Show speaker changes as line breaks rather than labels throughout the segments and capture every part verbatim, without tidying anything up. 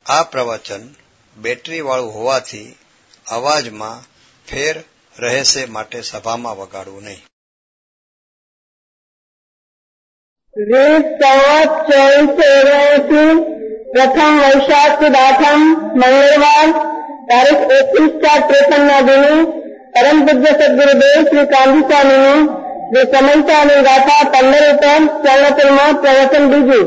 આ પ્રવચન બેટરી વાળું હોવાથી અવાજમાં ફેર રહેશે માટે સભામાં વગાડવું નહીં.
પ્રથમ વૈશાખ સુદ આઠમ મંગળવાર તારીખ એકવીસ ચાર ત્રેપન ના દિને પરમ પૂજ્ય સદગુરુદેવ શ્રી કાંજી સ્વામીનું શ્રી સમયસાની ગાથા પંદર ઉપર ચરણોત્તરમાં પ્રવચન બીજું.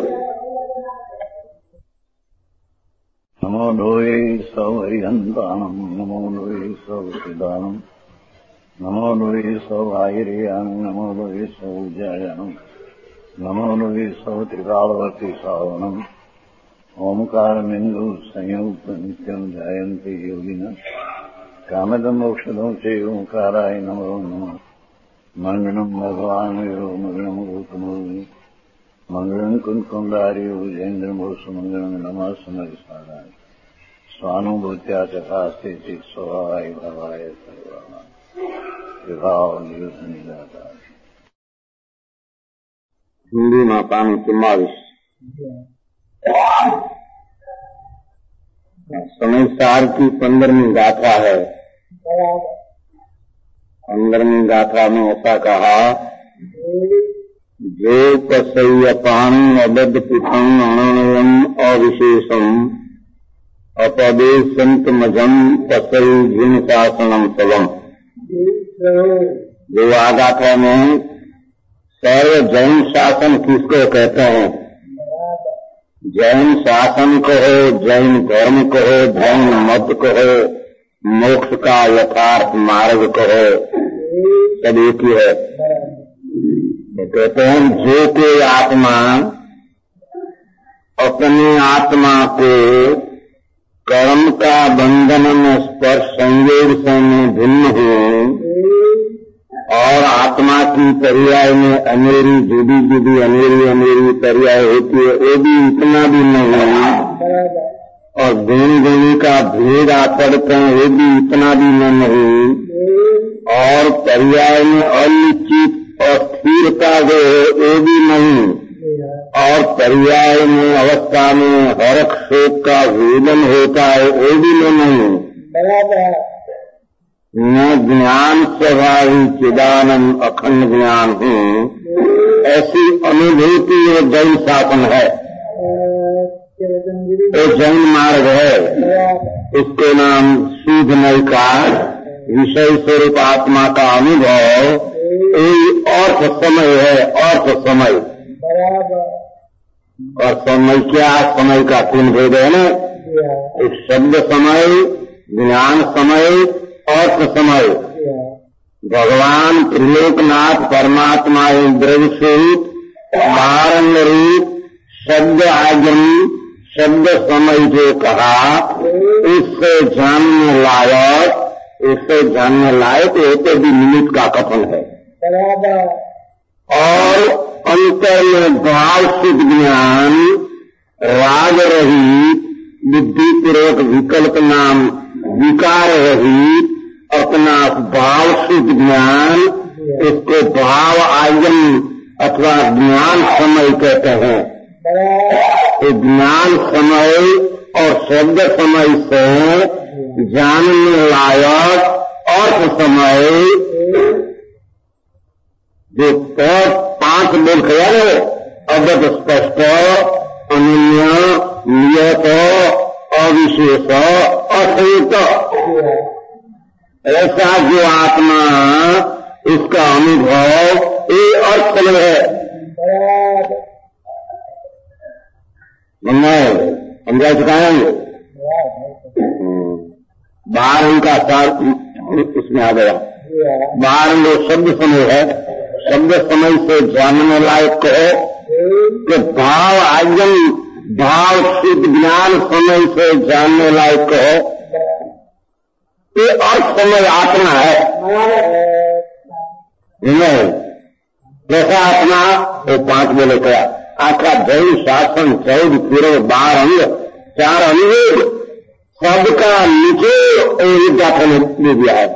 નમો લોહે સૌ હરિહંતાણમ નમો લોહે સૌ સિદ્ધાનમ નમો લોહે સૌ આયર્યાન નમો લોહે સૌ જયાનમ નમો લોહે સૌ ત્રિકાળવર્તી શ્રાવણમ ઓમકારમિંદુ સંયુક્ત નિત્યમ જાયંતિ યોગિના કામદમ ઔષધમ છે ઓંકારાય નમો નમઃ. મંગળમ ભગવાન વીરો મંગળમ ગૌતમો મંગળમ કુંકુંડાર્યો જૈન્દ્રમોષ મંગળમ નમઃ સમયસારાય સ્વાનુભૂત્યા ચકાસ્તે ચિત સ્વભાવાય ભવાય સર્વમાં વિભાવ નિયુદ્ધ નિરાકાર.
હિન્દીમાં પાનું ચુમ્માવીસ. समयसार की पंद्रहवीं गाथा है. पंद्रहवीं गाथा में ऐसा कहा, जो कसय्य पाणी अबद्ध पुथं अणनयम अविशेषम अपदेशंत मजम कसय्य जिन शासनम सबम. जो आ गाथा में सर्व जैन शासन किसको कहते हैं? जैन शासन कहो, जैन धर्म कहो, जैन मत कहो, मोक्ष का यथार्थ मार्ग कहो, सब एक ही है. तो कहते हैं जो कोई आत्मा अपनी आत्मा को कर्म का बंधन में स्पर्श संयोग से भिन्न हो और आत्मा की पर्याय में अनेरी जुदी जुदी अनेरी अनेरी पर्याय होती है, वो भी इतना भी नहीं, और गुण गुणी का भेद पड़ते हैं वो भी इतना भी नहीं, और पर्याय में अनिश्चित और स्थिरता जो है वो भी नहीं, और पर्याय में अवस्था में हर्ष शोक का वेदन होता है वो भी नहीं. न ज्ञान स्वभावी चिदानंद अखंड ज्ञान हूँ, ऐसी अनुभूति ये जैन शासन है, ये जैन मार्ग है. इसके नाम शुद्ध नय का विषय स्वरूप आत्मा का अनुभव ये अर्थ समय है. अर्थ समय और समय क्या? समय का तीन भेद है ना. एक शब्द समय, ज्ञान समय, अर्थ समय. भगवान त्रिलोकनाथ परमात्मा द्रव्य स्वरूप बारंग रूप शब्द आगम शब्द समय जो कहा, उससे जानने लायक उससे जानने लायक ये तो भी निमित्त का कथन है. और अंतर में भाव शुद्ध ज्ञान राग रहित बुद्धिपूर्वक विकल्प नाम विकार रहित अपना भाव शुद्ध ज्ञान, इसको भाव आयन अथवा ज्ञान समय कहते हैं. तो ज्ञान समय और शब्द समय से जानने लायक अर्थ समय जो पांच बोल गया है, अवध स्पष्ट अनन्य नियत अविशेष अशेष, ऐसा जो आत्मा उसका अनुभव ये अर्थ है. समझा चुकाएंगे. बाहर उनका सार इसमें आ गया. बाहर जो शब्द समय है, शब्द समय से जानने लायक कहो कि भाव आयन भाव शुद्ध ज्ञान समय से जानने लायक कहो, ये अर्थ समय आत्मा है. नहीं जैसा आत्मा वो पांच बोले क्या आखा जैन शासन चौदह पूर्व बार अंग चार अनुवेद सबका नीचे विद्यार्थी ने दे दिया है.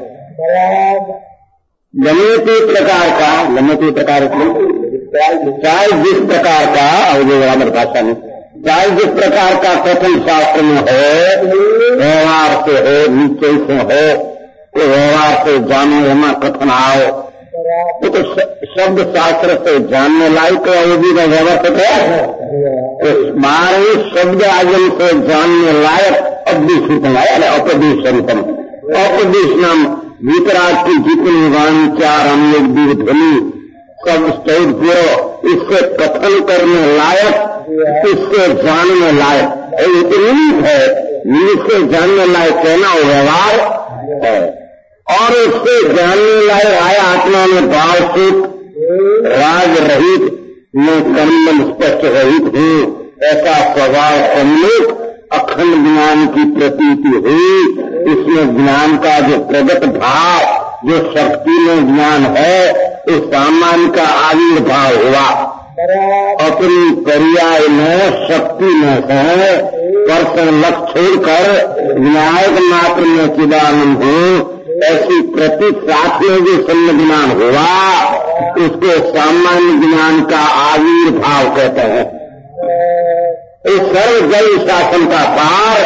गणित प्रकार का गणित प्रकार चाहे जिस प्रकार का अवधि भाषा में चाहे जिस प्रकार का कथन शास्त्र में हो, व्यवहार से हो, नीचे से हो, तो व्यवहार से जानो एमा कथन आओ, वो तो शब्द शास्त्र से जानने लायक है, वो भी व्यवस्थित है। तो बारहवीं शब्द आगम से जानने लायक अभ्युषितम है, अपदेशम अपदेश नाम वितराग की जितनी वाणी चार हम लोग ध्वनि सब स्टोर पूरा इससे कथन करने लायक, इससे जानने लायक इतनी है, इससे जानने लायक कहना वो व्यवहार है। और उससे जानने लायक आया आत्मा में भाव सुख राग रहित में कर्म स्पष्ट रहित हूँ, ऐसा स्वभाव सम्मुख अखंड ज्ञान की प्रतीति हुई। इसमें ज्ञान का जो प्रगट भाव, जो शक्ति में ज्ञान है, उस सामान्य का आविर्भाव हुआ। अपनी पर्याय में शक्ति में है वर्षण लक्ष्य छोड़कर विनायक मात्र में चिदानंद हूँ, ऐसी प्रतीक साथ में जो सम्य ज्ञान हुआ उसको सामान्य ज्ञान का आविर्भाव कहते हैं। इस सर्व जल शासन का पार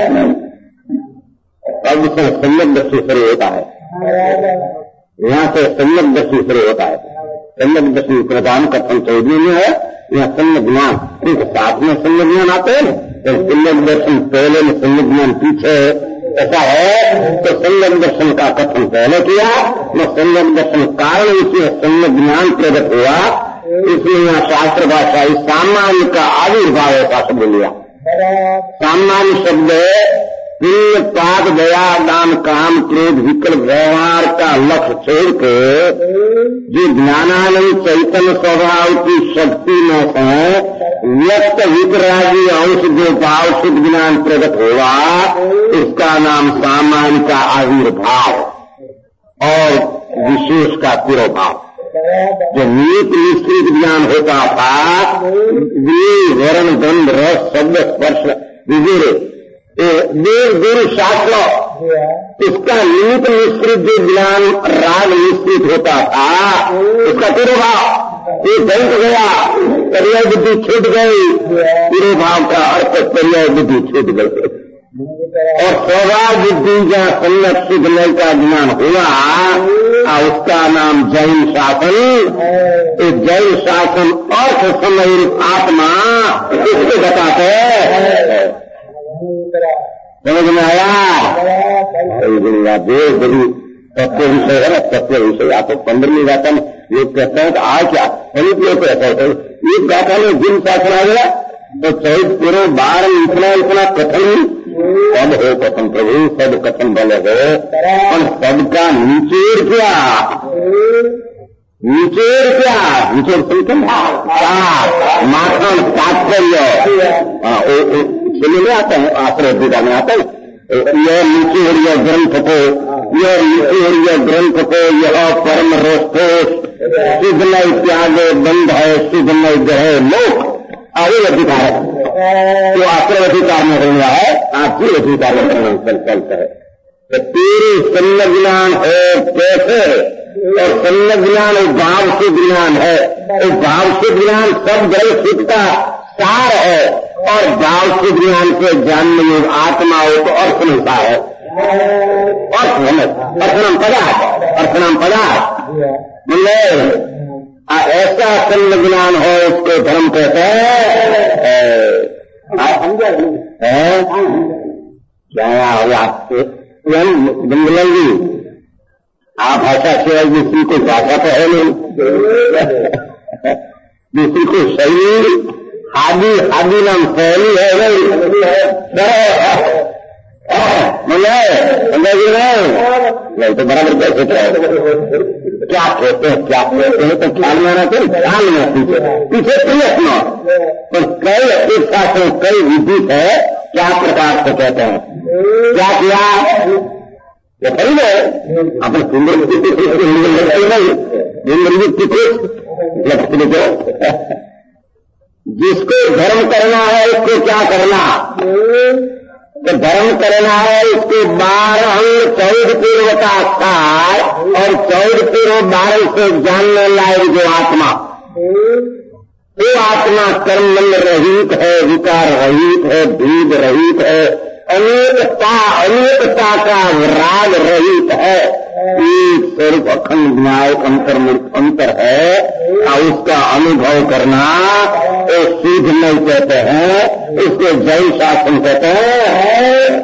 अब से सम्यक दृष्टि शुरू होता है, यहाँ से सम्यक दृष्टि शुरू होता है। सम्यक दृष्टि प्रधान कथन चौधरी में है, यहाँ सम्यक ज्ञान क्योंकि साथ में सम्यक ज्ञान आते हैं, तो सम्यक दर्शन पहले में सम्यक ज्ञान पीछे, ऐसा है। तो सम्यक दर्शन का कथन पहले किया, न सम्यक दर्शन कारण इसमें सम्यक ज्ञान प्रकट हुआ, इसलिए यहाँ शास्त्र भाषा इस सामान्य का आविर्भाव ऐसा शब्द लिया। सामान्य शब्द पुण्य पाप दया दान काम क्रोध विकल्प व्यवहार का लक्ष्य छोड़ के जो ज्ञानानंद चैतन्य स्वभाव की शक्ति में है व्यक्त वितरागी अंश जो भाव शुद्ध ज्ञान प्रकट हुआ, इसका नाम सामान्य का आविर्भाव और विशेष का तिरोभाव। जो नीत निश्चित ज्ञान होता था, वे वर्ण गंध रस शब्द स्पर्श विजय देव गुरु शास्त्र, इसका निमित्त निश्चित जो ज्ञान राग निश्चित होता था, उसका तिरोभाव ये बंध गया, पर्याय बुद्धि छूट गई। तिरोभाव का अर्थ पर्याय बुद्धि छूट गई और स्वभाव बुद्धि जहाँ सम्यक शुद्धमय का ज्ञान हुआ, उसका नाम जैन शासन। इस जैन शासन अर्थ समय आत्मा इसको बताते हैं। समझ में आया? देव बड़ी तत्व विषय है ना, तत्व विषय आपको पंद्रहवीं गाथा में लोग कहते हैं कि आज क्या सभी लोग कहते हैं एक गाथा में जिन शासन आ गया तो चौदह पूरे बारह इतना इतना कथन पद हो, कथन प्रभु सब कथन बल हो, और सबका निचोड़ क्या निचोड़ क्या निचोड़ सुनते माखन तात्पर्य सुनने में आता है, आश्रय दीदा में आता है। यह निचोड़ यह ग्रंथ को, यह निचोड़ यह ग्रंथ को, यह परम रोषोष सिद्ध नई त्यागे बंध है, सिद्ध नई गहे लोक आगे अधिकार है। तो आश्रय अधिकार में हो गया है, आपकी अधिकार में चलता है। तो तेरे सम्यक ज्ञान है कैसे, और सम्यक ज्ञान एक भाव से ज्ञान है, एक भाव से ज्ञान सब जल सिद्ध का सार है, और भाव से ज्ञान से जानने योग आत्मा हो तो अर्थ मिलता है। अर्थ पदार्थ अर्थ पदार्थ मतलब ऐसा सम्यक ज्ञान हो उसको धर्म कहते हैं। क्या हो आपसे बंगलंगी आप भाषा से दूसरी को भाषा तो है नहीं, दूसरी को शैली आदि आदि नाम शैली है वही नहीं तो बराबर कैसे क्या कहते हैं क्या कहते हैं तो ख्याल में आना चाहिए, ख्याल में पीछे पीछे प्रयत्न तो कई एक साथ कई विधि है क्या प्रकार से कहते हैं क्या किया ये खरी है अपने सुंदर नहीं इंद्रजीत की जिसको धर्म करना है उसको क्या करना, तो धर्म करना है उसके बारह चौदह पूर्व का सार और चौदह पूर्व बारह से जानने लायक जो आत्मा, वो आत्मा कर्म रहित है, विकार रहित है, भेद रहित है, अनेकता अनेकता का राग रहित है। एक स्वरूप अखंड विनायक अंतर में अंतर है और उसका अनुभव करना वो सीध नहीं कहते हैं, उसको जय शासन कहते हैं।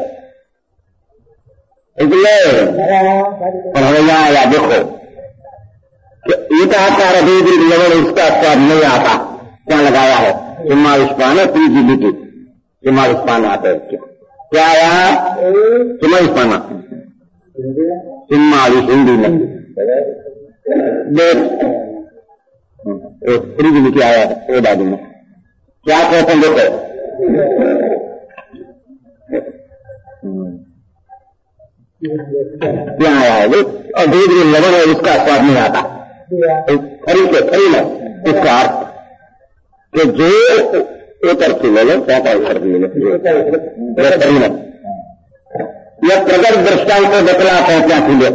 इसलिए पढ़ाया या देखो एक आकार अभेद लवण उसका स्वाद नहीं आता, क्या लगाया है सिम्हाविष्पान है, तीन जी लिटी सिम्हाविष्पान आता है। क्या आया सिम्हाविष्पाना सिम्हाविष हिंदी में फ्रिज लिखी आया है वो दादी में क्या कहते हैं देखो क्या आया है और धीरे धीरे लवण है उसका स्वाद नहीं आता। खरी के खरी में उसका अर्थ कि जो एक अर्थ ले लो क्या खरी में यह प्रगट दृष्टांत को बतलाते हैं क्या खुले।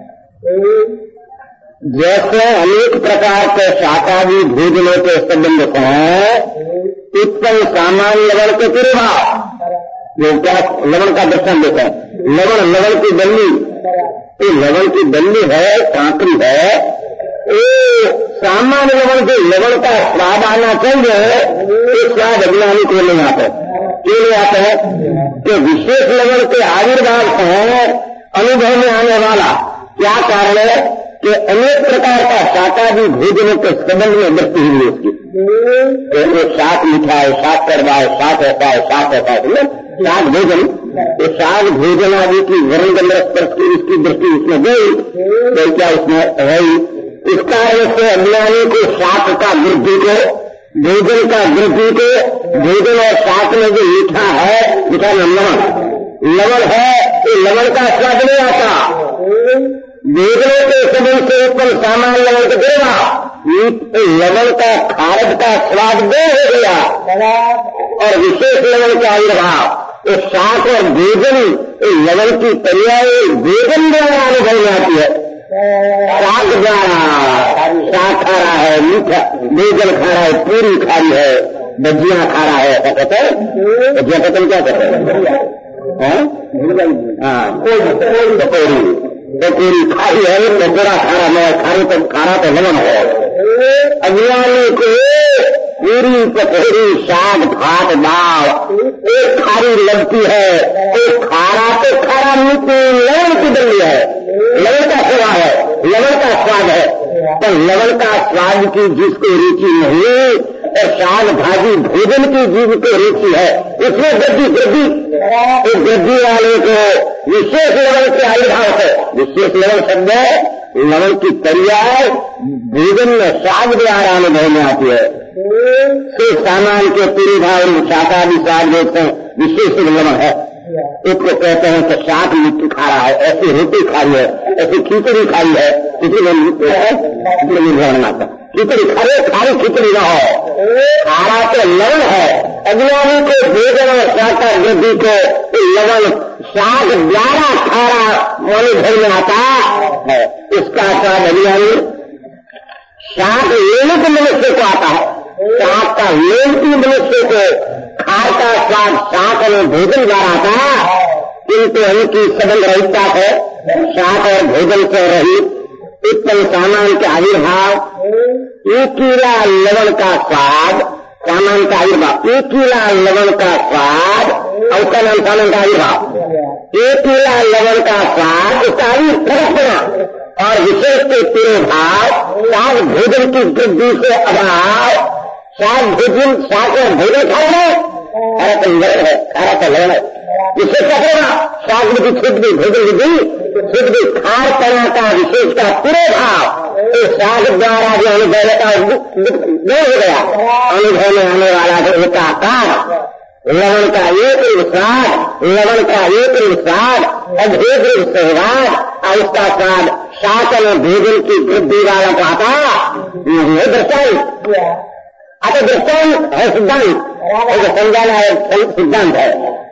जैसे अनेक प्रकार के शाकाहारी भोजनों के संबंध हैं उत्पन्न सामान्य लवण के पूरे भाव, जो क्या लवण का दर्शन देते हैं। लवण लवण की बल्ली, ये लवण की बल्ली है, कांकरी है, ये सामान्य लवण के लवण का स्वाद आना चाहिए, ये स्वाद अज्ञानी को नहीं आता। क्यों नहीं आता है कि विशेष लवण के आविर्भाव से अनुभव में आने वाला क्या कारण है कि अनेक प्रकार का शाकाहारी भोजनों के संबंध में दृष्टि हुई उसकी। तो शाक मीठा है, शाक करवा है, शाक ऐसा है, शाक ऐसा है, शाक भोजन, तो शाक भोजन आदि की वर्ण स्पर्श की उसकी दृष्टि उसमें गई तो क्या उसमें है। इस कारण से अज्ञानी को शाक का वृद्धि को, भोजन का वृद्धि को, भोजन और शाक में जो मीठा है, मीठा लवण लवण है, तो लवण का स्वाद नहीं आता। भोजनों के संबंध से उत्पन्न सामान्य लवण को देगा, लवण का खारज का स्वाद दो हो गया और विशेष लवण का आविर्भाव तो शाक और भोजन लवण की पर्याय भोजन द्वारा अनुभव में आती है। शाक द्वारा शाक खा रहा है, मीठा भोजन खा रहा है, पूरी खा रही है, भजियां खा रहा है, ऐसा कहते हैं। भजिया पतन क्या कहते हैं? हाँ पकौड़ी पकौड़ी खाई है, पकौड़ा खा रहा है, खाने तो खा रहा तो लवण है। अज्ञानी को पूरी पकौड़ी साग भात दाल एक खारी लगती है, एक खारा तो खारा मीठी लवण की बल्ली है, लवण का स्वाद है, लवण का स्वाद है। पर लवण का स्वाद की जिसको रुचि नहीं और साग भाजी भोजन की जिसको रुचि है उसमें गद्दी गद्दी तो गद्दी वाले को विशेष लवण के आविर्भाव है। विशेष लवण शब्द है लवण की पर्याय भोजन में साग द्वारा अनुभव में आती है। तो सामान के पूरे भाव शाकाहारी साग देखते हैं विशेष लवण है। उसको कहते हैं कि शाक मिट्टी खा रहा है, ऐसी रोटी खाई है, ऐसी खिचड़ी खाई है, किसी में लवण आता। खिचड़ी खरे खारी खिचड़ी न हो, खारा तो लवण है। अज्ञानी को भोजन और शाका वृद्धि को लवण शाक द्वारा खारा अनुभव में आता है। इसका स्वाद अज्ञानी शाक लेने के मनुष्य को आता है, शाक का लेनती मनुष्य को खार का स्वाद शाक और भोजन द्वारा आता, किंतु उनकी संबंध रहितता है शाक और भोजन से रहित उत्पन्न सामान के आविर्भाव ईकीला लवण का स्वाद, सामान का आविर्भाव ईकीला लवण का स्वाद और उसका नाम सामान का आविर्भाव, ईकीला लवण का स्वाद उसका आविर्भाव और विशेष के पूरे भाव साग भोजन की वृद्धि से अभाव। साग भोजन साग और भोजन खाना खारा तो लवण है, खारा तो लवण है, इससे क्या होगा साग की छुट गई, भोजन विधि छुट गई, खार करना का विशेष का पूरे भाव तो साग द्वारा जो अनुभव का नहीं हो गया। अनुभव में आने वाला जो एक आकार लवण का एक स्वाद, लवण का एक स्वाद अभेद सहवाद और उसका स्वाद शासन और भोजन की वृद्धि वाला को आता ये दृष्टांत आता दृष्टांत है, सिद्धांत समझाना है, सिद्धांत है।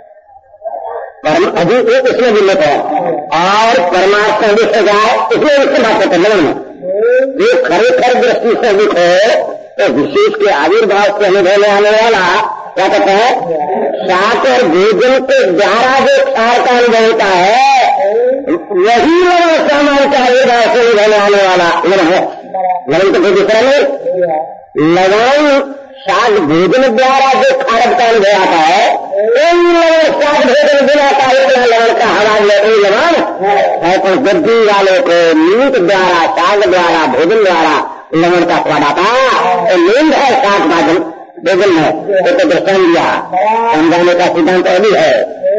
अभी एक इसमें विमत है और परमात्मा विषय जाए इसमें उससे बात करते लवण में जो खरे खर दृष्टि से देखो तो विशेष के आविर्भाव से अनुभव में आने वाला क्या कहते हैं, शाक और भोजन के द्वारा जो क्षार का अनुभव होता है वही लवण सामान का आविर्भाव से अनुभव में आने वाला लवण है। लवण तो कोई दूसरा नहीं, लवण शाक भोजन द्वारा जो खारक का अनुभव आता है वही लवण शाक भोजन बिना का इतना लवण का हवा लेते लवण है। तो गद्दी वाले को मीट द्वारा शाक द्वारा भोजन द्वारा लवण का स्वाद आता है। नींद है शाक भोजन भोजन है, तो तो दर्शन दिया समझाने का सिद्धांत अभी है,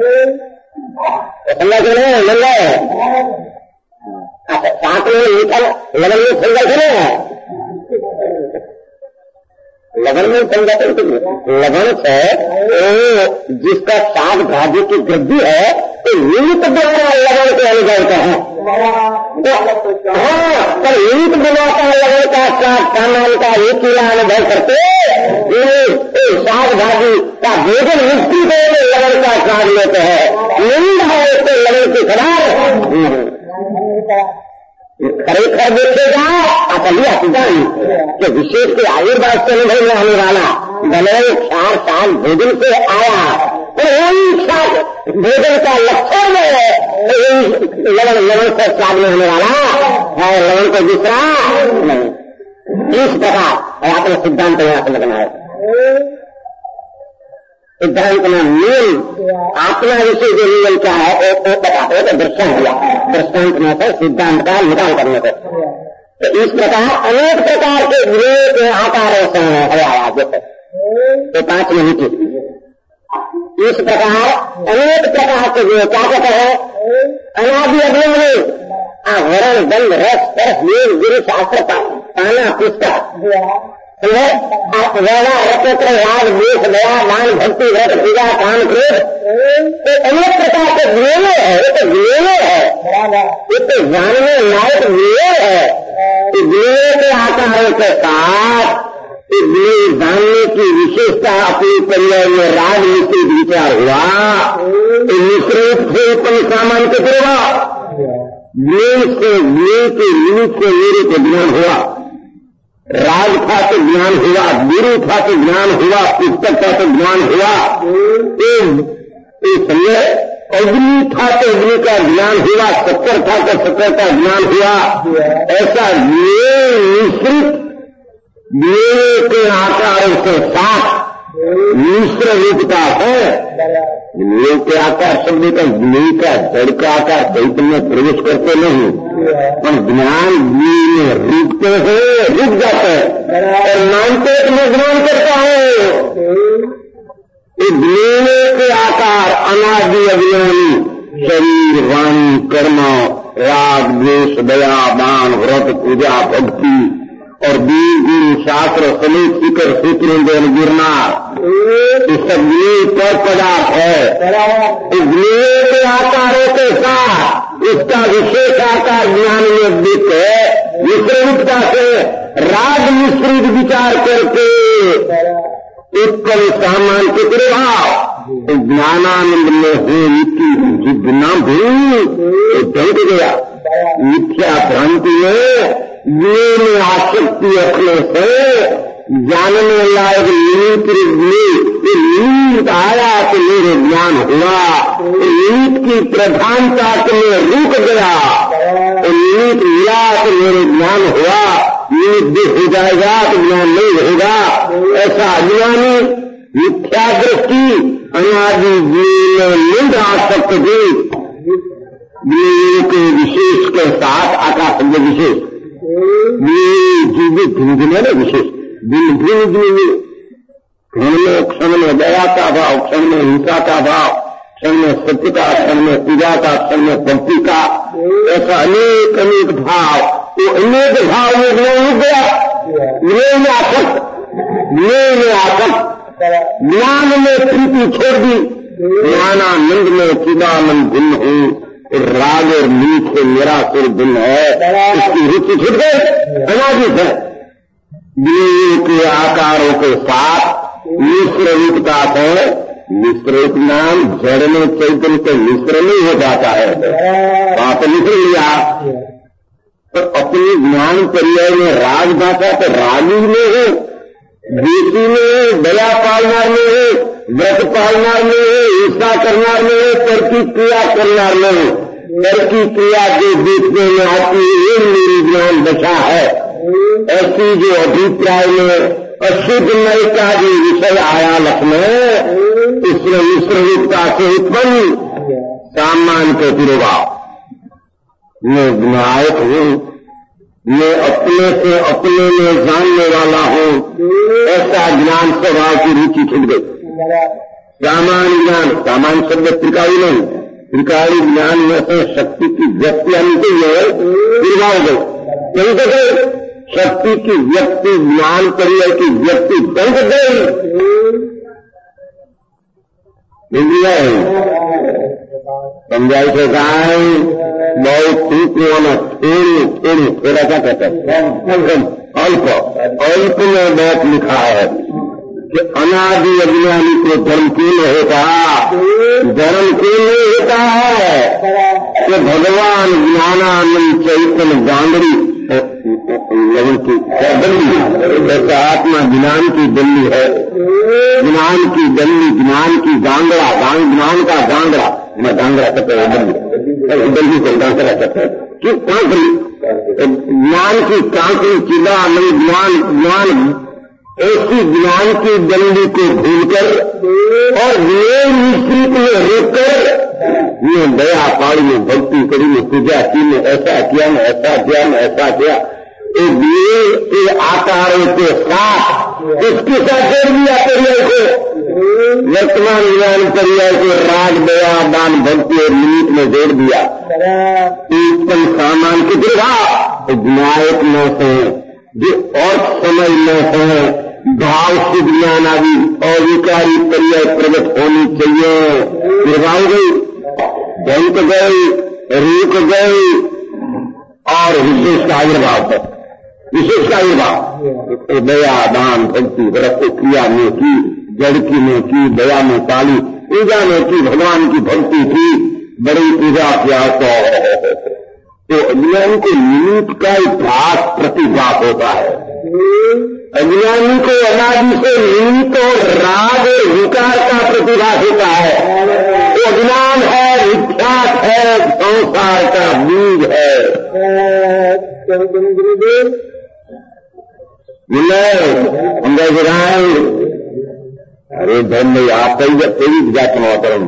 समझा कि नहीं मिल रहे। अच्छा शाक में मीठा लवण में समझा कि नहीं, लवण में समझा तो लवण से जिसका साग भाजी की गद्दी है तो मीट द्वारा लवण के अनुभव हैं। हाँ, पर मीट बनाता लवण का साग सामान का एक किला अनुभव करते साग भाजी का भोजन मुक्ति को लवण का स्वाद लेते हैं। नींद है तो लवण की खराब खरेखर देखेगा अपलिया सिद्धांत के विशेष के आयुर्वाद से अनुभव में आने वाला बने क्षार साग भोजन से आया तो वही साग भोजन का लक्षण लवण लवण से स्वाद में होने वाला है, लवण को दूसरा नहीं। इस प्रकार अपने सिद्धांत यहाँ से लगना है। सिद्धांत में मूल आत्मा विषय जो नियम क्या है वो बताते हैं, तो दर्शन हुआ दृष्टांत में से सिद्धांत का निकाल करने को। तो इस प्रकार अनेक प्रकार के विवेक आकारों से आया तो पांच मिनट इस प्रकार अनेक प्रकार के जो क्या कहते हैं अनादि अभिनय वरण दंड रस परस योग गुरु शास्त्र पाना पुस्तक वेला रचत्र राग देश दया दान भक्ति व्रत पूजा कान क्रोध तो अनेक प्रकार के ज्ञान है। ये तो ज्ञान है, ये तो जानने लायक ज्ञान है। ज्ञान के आकारों के साथ ज्ञान जानने की विशेषता अपनी पर्याय में राग मिश्रित विचार हुआ, मिश्रित से उत्पन्न सामान्य के प्रभाव ज्ञान से ज्ञान के निमित्त से मेरे को ज्ञान हुआ, राग था तो ज्ञान हुआ, गुरु था तो ज्ञान हुआ, पुस्तक था तो ज्ञान हुआ, समझे अग्नि था तो अग्नि का ज्ञान हुआ, शक्कर था तो शक्कर का ज्ञान हुआ। ऐसा ज्ञान मिश्रित ज्ञान के आकारों से साथ मिश्र रूपता है। ज्ञान के आकार शब्द का ज्ञान का जड़ का आकार चैतन्य में प्रवेश करते नहीं, पर ज्ञान में रुकते हैं, रुक जाते हैं और मानते मैं ज्ञान करता हूँ। ज्ञान के आकार अनादि अभिमानी शरीर वाणी कर्म राग द्वेष दया दान व्रत पूजा भक्ति और दीन गुरु शास्त्र समेत शिखर सूत्र गिरना इस सब पर पदार्थ है। इस ज्ञान के आकारों के साथ इसका विशेष आकार ज्ञान में दिख है। विश्रमिकता से राग मिश्रित विचार करके उत्पन्न सामान के प्रभाव ज्ञानानंद में हो मिट्टी जिद न भूल ढंक गया। मिथ्या भ्रांति में ज्ञान आसक्ति रखने से जानने लायक नीत नीत आया तो मेरे ज्ञान हुआ, नीत की प्रधानता में रुक गया, नीत मिला तो मेरे ज्ञान हुआ, नीत दिख हो जाएगा तो ज्ञान नहीं होगा। ऐसा अज्ञानी मिथ्या दृष्टि अनादि जीवन निंद आसक्त देख के विशेष के साथ आकाश विशेष जीवित भिन्न विशेष भिन्न भिन्न भिन्न क्षण में क्षण में दया का भाव, क्षण में हिंसा का भाव, क्षण में सत्य का, क्षण में पूजा का, क्षण में भक्ति का, ऐसा अनेक अनेक भाव। तो अनेक भाव में ज्ञान हो गया, ज्ञान में आसक्त ज्ञान में आसक्त ज्ञान में प्रीति छोड़ दी, ज्ञानानंद में चिदानंद भिन्न हो, राग और मीठ से मेरा सिर भिन्न है, इसकी रुचि छूट गई। अनादित है ज्ञान के आकारों के साथ मिश्र रूपता है। मिश्र नाम जड़ में चैतन्य से मिश्र नहीं हो जाता है, आप मिश्र लिया तो अपनी ज्ञान पर्याय में राग भाषा तो रागी में हो, देशी में, दया पालनार में, व्रत पालनार में, हिंसा करनार में, कर की क्रिया करनार में, कर की क्रिया जो देखने में आती है मेरी ज्ञान दशा है। ऐसी जो अभिप्राय में अशुद्धमय का जो विषय आया लख में, उसमें मिश्र रूपता से उत्पन्न सामान के तिरुभाव। मैं विनायक हूँ, मैं अपने से अपने में जानने वाला हूँ, ऐसा ज्ञान स्वभाव की रुचि छूट गई। सामान्य ज्ञान, सामान्य शब्द त्रिकाली नहीं, त्रिकाली ज्ञान में से शक्ति की व्यक्ति आनी चाहिए, निर्भाव गई नहीं तो गई शक्ति की व्यक्ति ज्ञान करिए की व्यक्ति बंद गई समझाई से कहा बहुत ठीक होना, थोड़ी थोड़ी थोड़ा क्या कहते हैं अल्प अल्प में बहुत लिखा है कि अनादि अज्ञानी को धर्म क्यों नहीं होता, धर्म क्यों नहीं होता है कि भगवान ज्ञानानंद चैतन्य गांगड़ी लगन की दल्ली, जैसे आत्मा ज्ञान की दल्ली है, ज्ञान की दल्ली, ज्ञान की गांगड़ा, ज्ञान का गांगड़ा, मैं गांगड़ा कहते हैं दल्ली, दल्ली को गांगड़ा कहते हैं, क्यों कांकरी, ज्ञान की कांकरी चिदा नहीं, ज्ञान ज्ञान ऐसी ज्ञान की दल्ली को भूलकर और वे मिश्रित में होकर ये दया पाड़ी में भक्ति करी में पूजा की में ऐसा किया में ऐसा किया में ऐसा किया, दिए के आकारों के साथ इसके साथ जोड़ दिया पर्याय को, वर्तमान ज्ञान पर्याय को राग दया दान भक्ति और निमित्त में जोड़ दिया। उत्पन्न सामान की दुर्गा ज्ञायक न से जो और समय न है, भाव से ज्ञान आदि अविकारी पर्याय प्रकट होनी चाहिए। निर्भाव गई, बंक गई, रूप गई और विशेष का आविर्भाव तक, विशेष का आविर्भाव दया दान भक्ति व्रत क्रिया में की, जड़ की में की, दया में पाली, पूजा में की, भगवान की भक्ति की, बड़ी पूजा अभ्यास तो अज्ञानी को निमित्त का इतिहास प्रतिभास होता है। अज्ञानी को अनादि से निमित्त और राग और विकार का प्रतिभास होता है। वो अज्ञान है, विख्यात है, संसार का बीज है। हम राय अरे धन में आप कई तेईस जात मातरम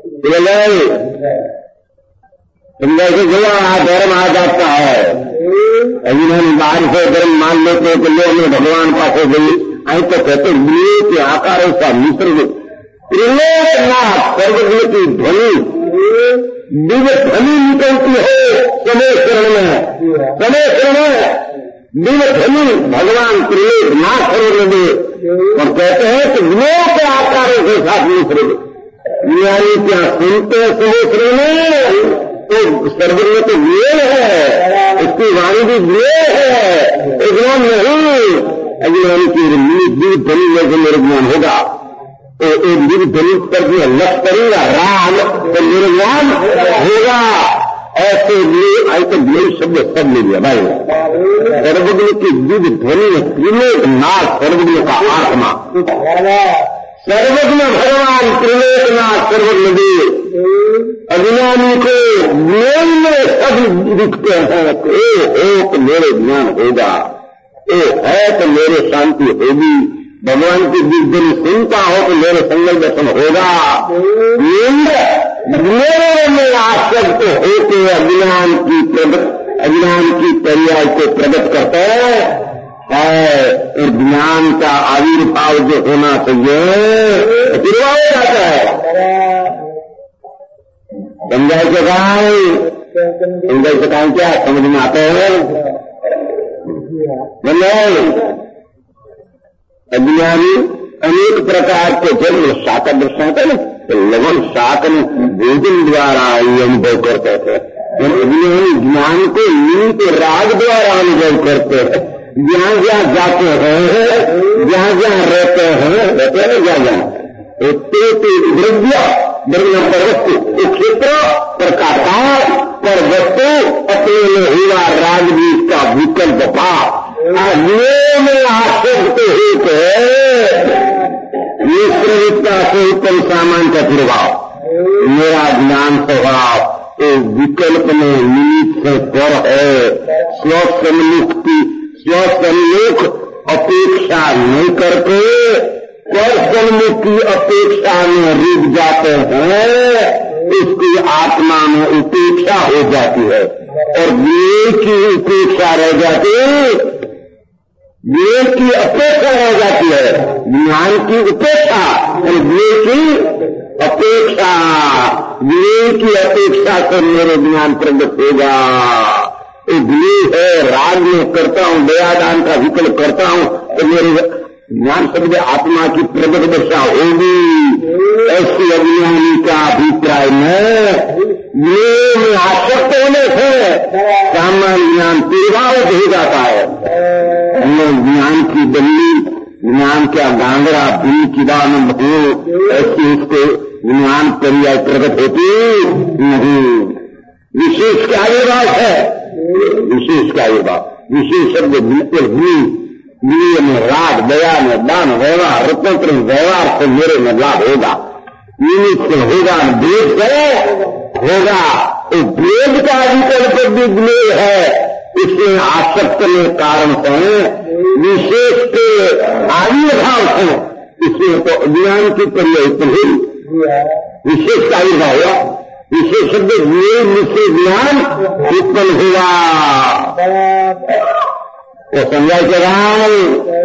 समझा से जो धर्म आ जाता है, अभी हम बाहर से धर्म मान लेते हैं कि लोग हमें भगवान पास हो गई, आई तो कहते लिए के आकार ऐसा मिश्र त्रिलोकनाथ सर्वज्ञ की ध्वनि दिव्य ध्वनि निकलती है समेश्वर में, समेश्वर में दिव्य ध्वनि भगवान त्रिलोकनाथ सर्वज्ञ दे और कहते हैं कि लोक के आकारों के साथ मिश्र यानी क्या सुनते समेश्वर में तो सर्वज्ञ तो ज्ञेय है, उसकी वाणी भी ज्ञेय है, ज्ञान नहीं अज्ञानी की दिव्य ध्वनि में से मेरे ज्ञान होगा तो एक दिव्य ध्वनि पर भी लक्ष्य करेगा राम तो मेरे ज्ञान होगा। ऐसे लिए ऐसे ज्ञेय शब्द सब ले लिया भाई, सर्वज्ञ की दिव्य ध्वनि में त्रिलोकनाथ सर्वज्ञ का आत्मा, सर्वज्ञ भगवान त्रिलोकनाथ सर्वज्ञ देव अज्ञानी को ज्ञान में सब दिखते हैं कि ए हो तो मेरे ज्ञान होगा, ए है तो मेरे शांति होगी, भगवान की दिव्य सुनता हो तो मेरे संगल दर्शन होगा। मेरे में आसक्त होते अज्ञान की प्रगट अज्ञान की पर्याय को प्रकट करते हैं और ज्ञान का आविर्भाव जो होना चाहिए फिर हो जाता है। समझाई के कहा समझाई के कहा क्या समझ में आते हैं अज्ञानी अनेक प्रकार के जन्म शाखा दर्शाते हैं तो लगन शाकन भोजन द्वारा ये अनुभव करते थे, अज्ञानी ज्ञान को नीत राग द्वारा अनुभव करते हैं। जहाँ जहाँ जाते हैं, जहाँ जहाँ रहते हैं, रहते हैं जहाँ जहाँ द्रव्य द्रव्य पर वस्तु क्षेत्र प्रकाश पर वस्तु अपने में हुआ राग भी इसका विकल्प भाव अग्नि में आसक्त हित ये प्रवृत्ता से उत्तम सामान का प्रभाव मेरा ज्ञान स्वभाव तो विकल्प में निमित्त से पर है। स्वसन्मुख की स्वसन्मुख अपेक्षा नहीं करके पर सन्मुख की अपेक्षा में रुक जाते हैं, उसकी आत्मा में उपेक्षा हो जाती है और विवेक की उपेक्षा रह जाती है, विवेक की अपेक्षा रह जाती है, ज्ञान की उपेक्षा और विवेक की अपेक्षा। विवेक की अपेक्षा से मेरे ज्ञान प्रगट होगा। तो विवेक है, राग में करता हूँ, दयादान का विकल्प करता हूँ तो मेरे ज्ञान शब्द आत्मा की प्रगट दशा होगी। ऐसी अज्ञानी का अभिप्राय में ये में आसक्त होने से सामान्य ज्ञान प्रभावित हो जाता है। ज्ञान की दल्ली, ज्ञान का गांगरा भी चिदानंद हो, ऐसी उसको ज्ञान पर्याय प्रकट होती नहीं। विशेष का आविर्भाव है, विशेष का आविर्भाव, विशेष शब्द बिल्कुल भी लिए में राग, दया में दान, व्यवहार, रत्नत्र व्यवहार से मेरे में लाभ होगा, निमित्त से होगा, भेद से होगा। तो भेद का विकल्प भी ज्ञेय है, इसमें आसक्त में कारण से विशेष के आविर्भाव से इसमें तो अज्ञान की परिवर्तन हुई, विशेष का आविर्भाव हुआ, विशेष शब्द ज्ञेय निश्चय ज्ञान उत्पन्न हुआ। तो समझा के राम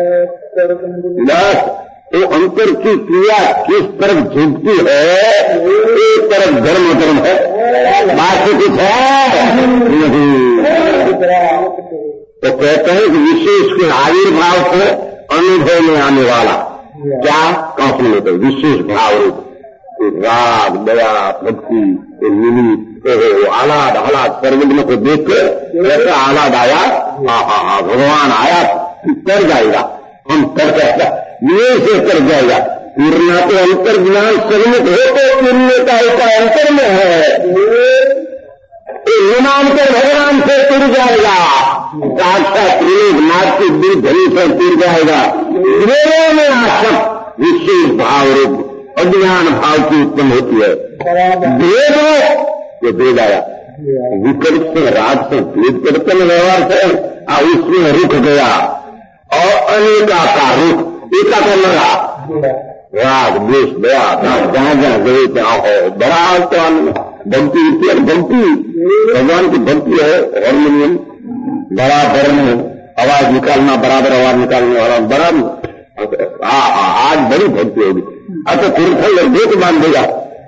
बस वो अंतर की क्रिया किस तरफ झुकती है, एक तरफ धर्म धर्म है, बाकी कुछ है नहीं। तो कहते हैं कि विशेष के आविर्भाव से अनुभव में आने वाला क्या कौन लेते विशेष भाव रूप राग, दया, भक्ति, निमित्त, आह्लाद आह्लाद सर्वज्ञ को देख कर ऐसा आह्लाद आया, हाँ हाँ हाँ भगवान आया कर जाएगा, हम कर सकता ये से कर जाएगा। पूर्णा तो अंतर ज्ञान सर्वज्ञ हो तो पूर्णता का अंतर में है, मान कर भगवान से तुर जाएगा, साक्षात त्रिलोक नाथ की दूर धनी से तुर जाएगा। मेरे में आसक्त विशेष भाव रूप अज्ञान भाव की उत्पन्न होती है। भेद ये भेद आया, विकल्प से राग से भेद करते व्यवहार से आ उसमें रुक गया और अनेकाकार रुख एकाकार लगा, राग द्वेष दया जहां जहां गए जहां हो बड़ा तो भक्ति इत्यादि भक्ति भगवान की भक्ति है। हारमोनियम बराबर में आवाज निकालना, बराबर आवाज निकालने वाला बराबर आज बड़ी भक्ति होगी। अच्छा तीर्थल देख बांध देगा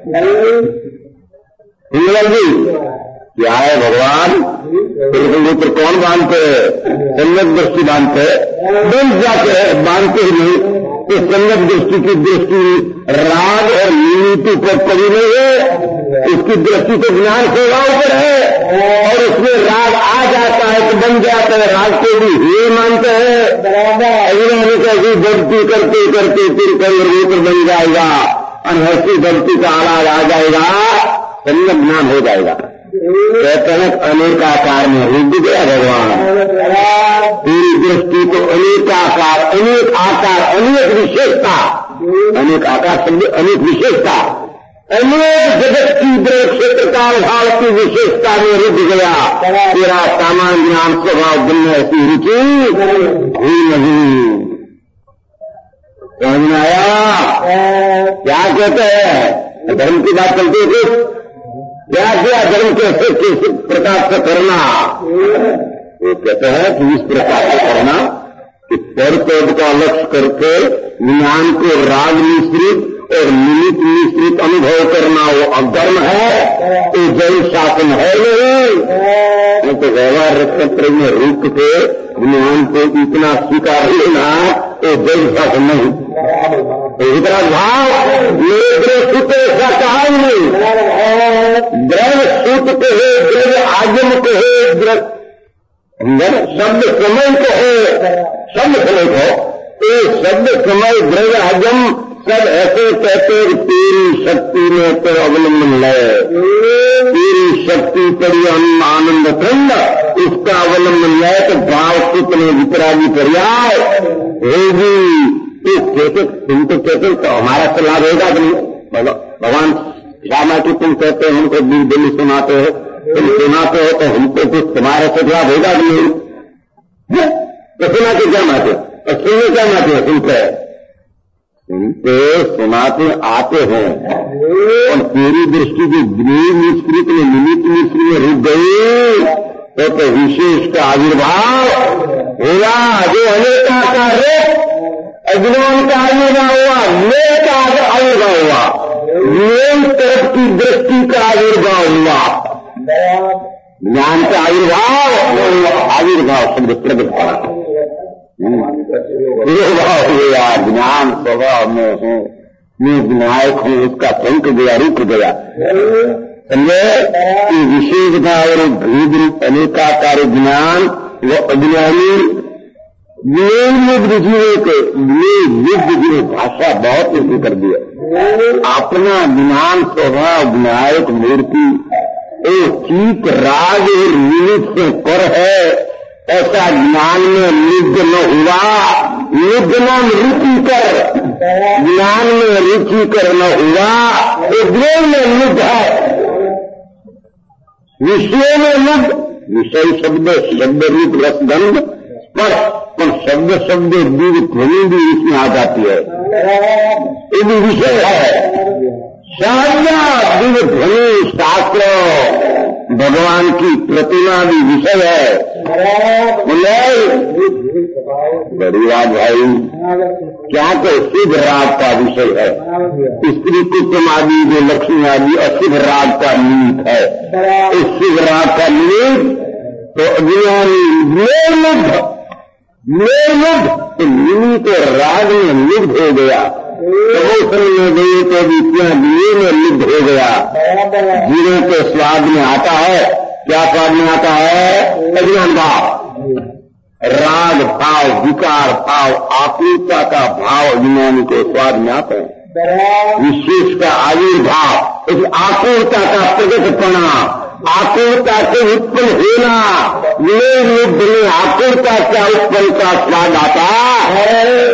हिंगलाल जी क्या है भगवान, तीर्थल कौन बांधते हैं, सम्यक दृष्टि बांधते बन जाते हैं, बांधते ही नहीं तो सम्यक दृष्टि की दृष्टि राग और नीति पर कभी नहीं है, उसकी दृष्टि तो ज्ञान सेवा ऊपर है और उसमें राग आ जाता है तो बन जाता है, राग को भी ये मानते हैं बराबर कैसी भक्ति करते करते फिर कई रूप बन जाएगा और ऐसी भक्ति का आलाद आ जाएगा, सम्यक ज्ञान हो जाएगा। कहते हैं अनेकाकार में रुक गया भगवान, पूरी दृष्टि को अनेकाकार, अनेक आकार, अनेक विशेषता, अनेक आकार शब्द अनेक विशेषता, अनेक जगत की दृढ़ क्षेत्र काल भाव की विशेषता में रुक गया। तेरा सामान्य ज्ञान स्वभाव बनने ऐसी रुचि हुई नहीं। समझ में आया क्या कहते हैं, धर्म की बात चलती है कुछ क्या किया, धर्म कैसे किस प्रकार से करना, वो कहते हैं कि इस प्रकार से करना कि पर पद का लक्ष्य करके ज्ञान को राग मिश्रित और निमित्त मिश्रित अनुभव करना वो अधर्म है, तो जैन शासन है नहीं। तो व्यवहार रत्नत्र में रुक के ज्ञान को इतना स्वीकार लेना तो जैन शासन नहीं। तो इतना भाव ये द्रव्य ऐसा कहा ही नहीं, द्रव्य सूत कहे, द्रव्य आगम कहे, द्रव्य शब्द समय कहे, शब्द समय को तो शब्द समय द्रव्य आगम सब ऐसे कहते तेरी शक्ति में तो अवलंबन है, तेरी शक्ति टूटी पड़ी हम आनंद खंड, उसका अवलंबन न्याय भाव कितने वितरागी पर्याय होगी। तो कैसे तुम तो कहते तो हमारा तो लाभ होगा कि नहीं? भगवान श्यामा की तुम कहते हो हमको दिल दिल्ली सुनाते हो, तुम सुनाते हो तो हमको कुछ तुम्हारे से लाभ होगा कि नहीं? तो सुना के क्या माते और सुनने क्या माते हो? सुनते सुनते सुनाते आते हैं और तेरी दृष्टि जो गृह मिश्रित में निमित्त मिश्री में रुक गई तो, तो विशेष का आविर्भाव होगा। जो अनेकाकार अज्ञान का आविर्भाव हुआ, मेरे का आविर्भाव हुआ, मेरी तरफ की दृष्टि का आविर्भाव हुआ, ज्ञान का आविर्भाव आविर्भाव शब्द प्रकट करा भाव हुआ। ज्ञान स्वभाव में हूँ, मैं विनायक हूँ, उसका पंख गया रुक गया। समझे कि विशेष भाव और भेद रूप अनेकाकार ज्ञान वो अज्ञानी युद्ध जीवों के युद्ध जीव भाषा बहुत ऊँची कर दिया। अपना ज्ञान स्वभाव विनायक मूर्ति एक चीत राग और निमित्त से कर है, ऐसा ज्ञान में निध न हुआ। निध नाम रुचि कर, ज्ञान में रुचि कर न हुआ, उद्योग में निध है, विषय में निध। विषय शब्द शब्द रूप रसगंध पर शब्द शब्द दिव्य ध्वनि भी इसमें आ जाती है, ये भी विषय है। शास्त्र दिव्य ध्वनि शास्त्र भगवान की प्रतिमा भी विषय है। बड़ी बात भाई, क्या तो शुभ राग का विषय है, स्त्री कुटुम आदि जो लक्ष्मी आदि अशुभ राग का निमित्त है। इस शुभ राग का निमित्त तो अज्ञानी निर्मुग्ध निर्मुग्ध तो निमित्त राग में निग्ध हो गया, तो में गए तो विद्या दिए में निग्ध हो गया। जीवों के स्वाद में आता है, क्या स्वाद में आता है? अज्ञान भाव, राग भाव, विकार भाव, आकुलता का भाव अज्ञानी को स्वाद में आता है। विशेष का आविर्भाव, उस आकुलता का प्रकटपना, आकुलता से उत्पन्न होना, ये युद्ध में आकुलता का उत्पन्न का स्वाद आता है।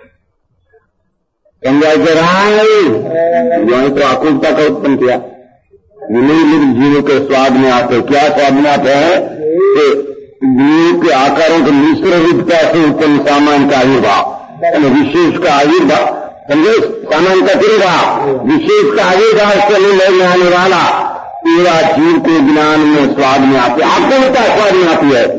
समझा के राय जो तो आकुलता का उत्पन्न किया, निमित्त जीवों के स्वाद में आते। क्या स्वाद में आते हैं? जीवों के आकारों के मिश्र रूपता से उत्पन्न सामान्य का आविर्भाव, विशेष का आविर्भाव। समझे? सामान्य का तिरभाव, विशेष का आविर्भाव से नहीं आने वाला पूरा जीव के ज्ञान में स्वाद में आते, आकुलता स्वाद में आती है।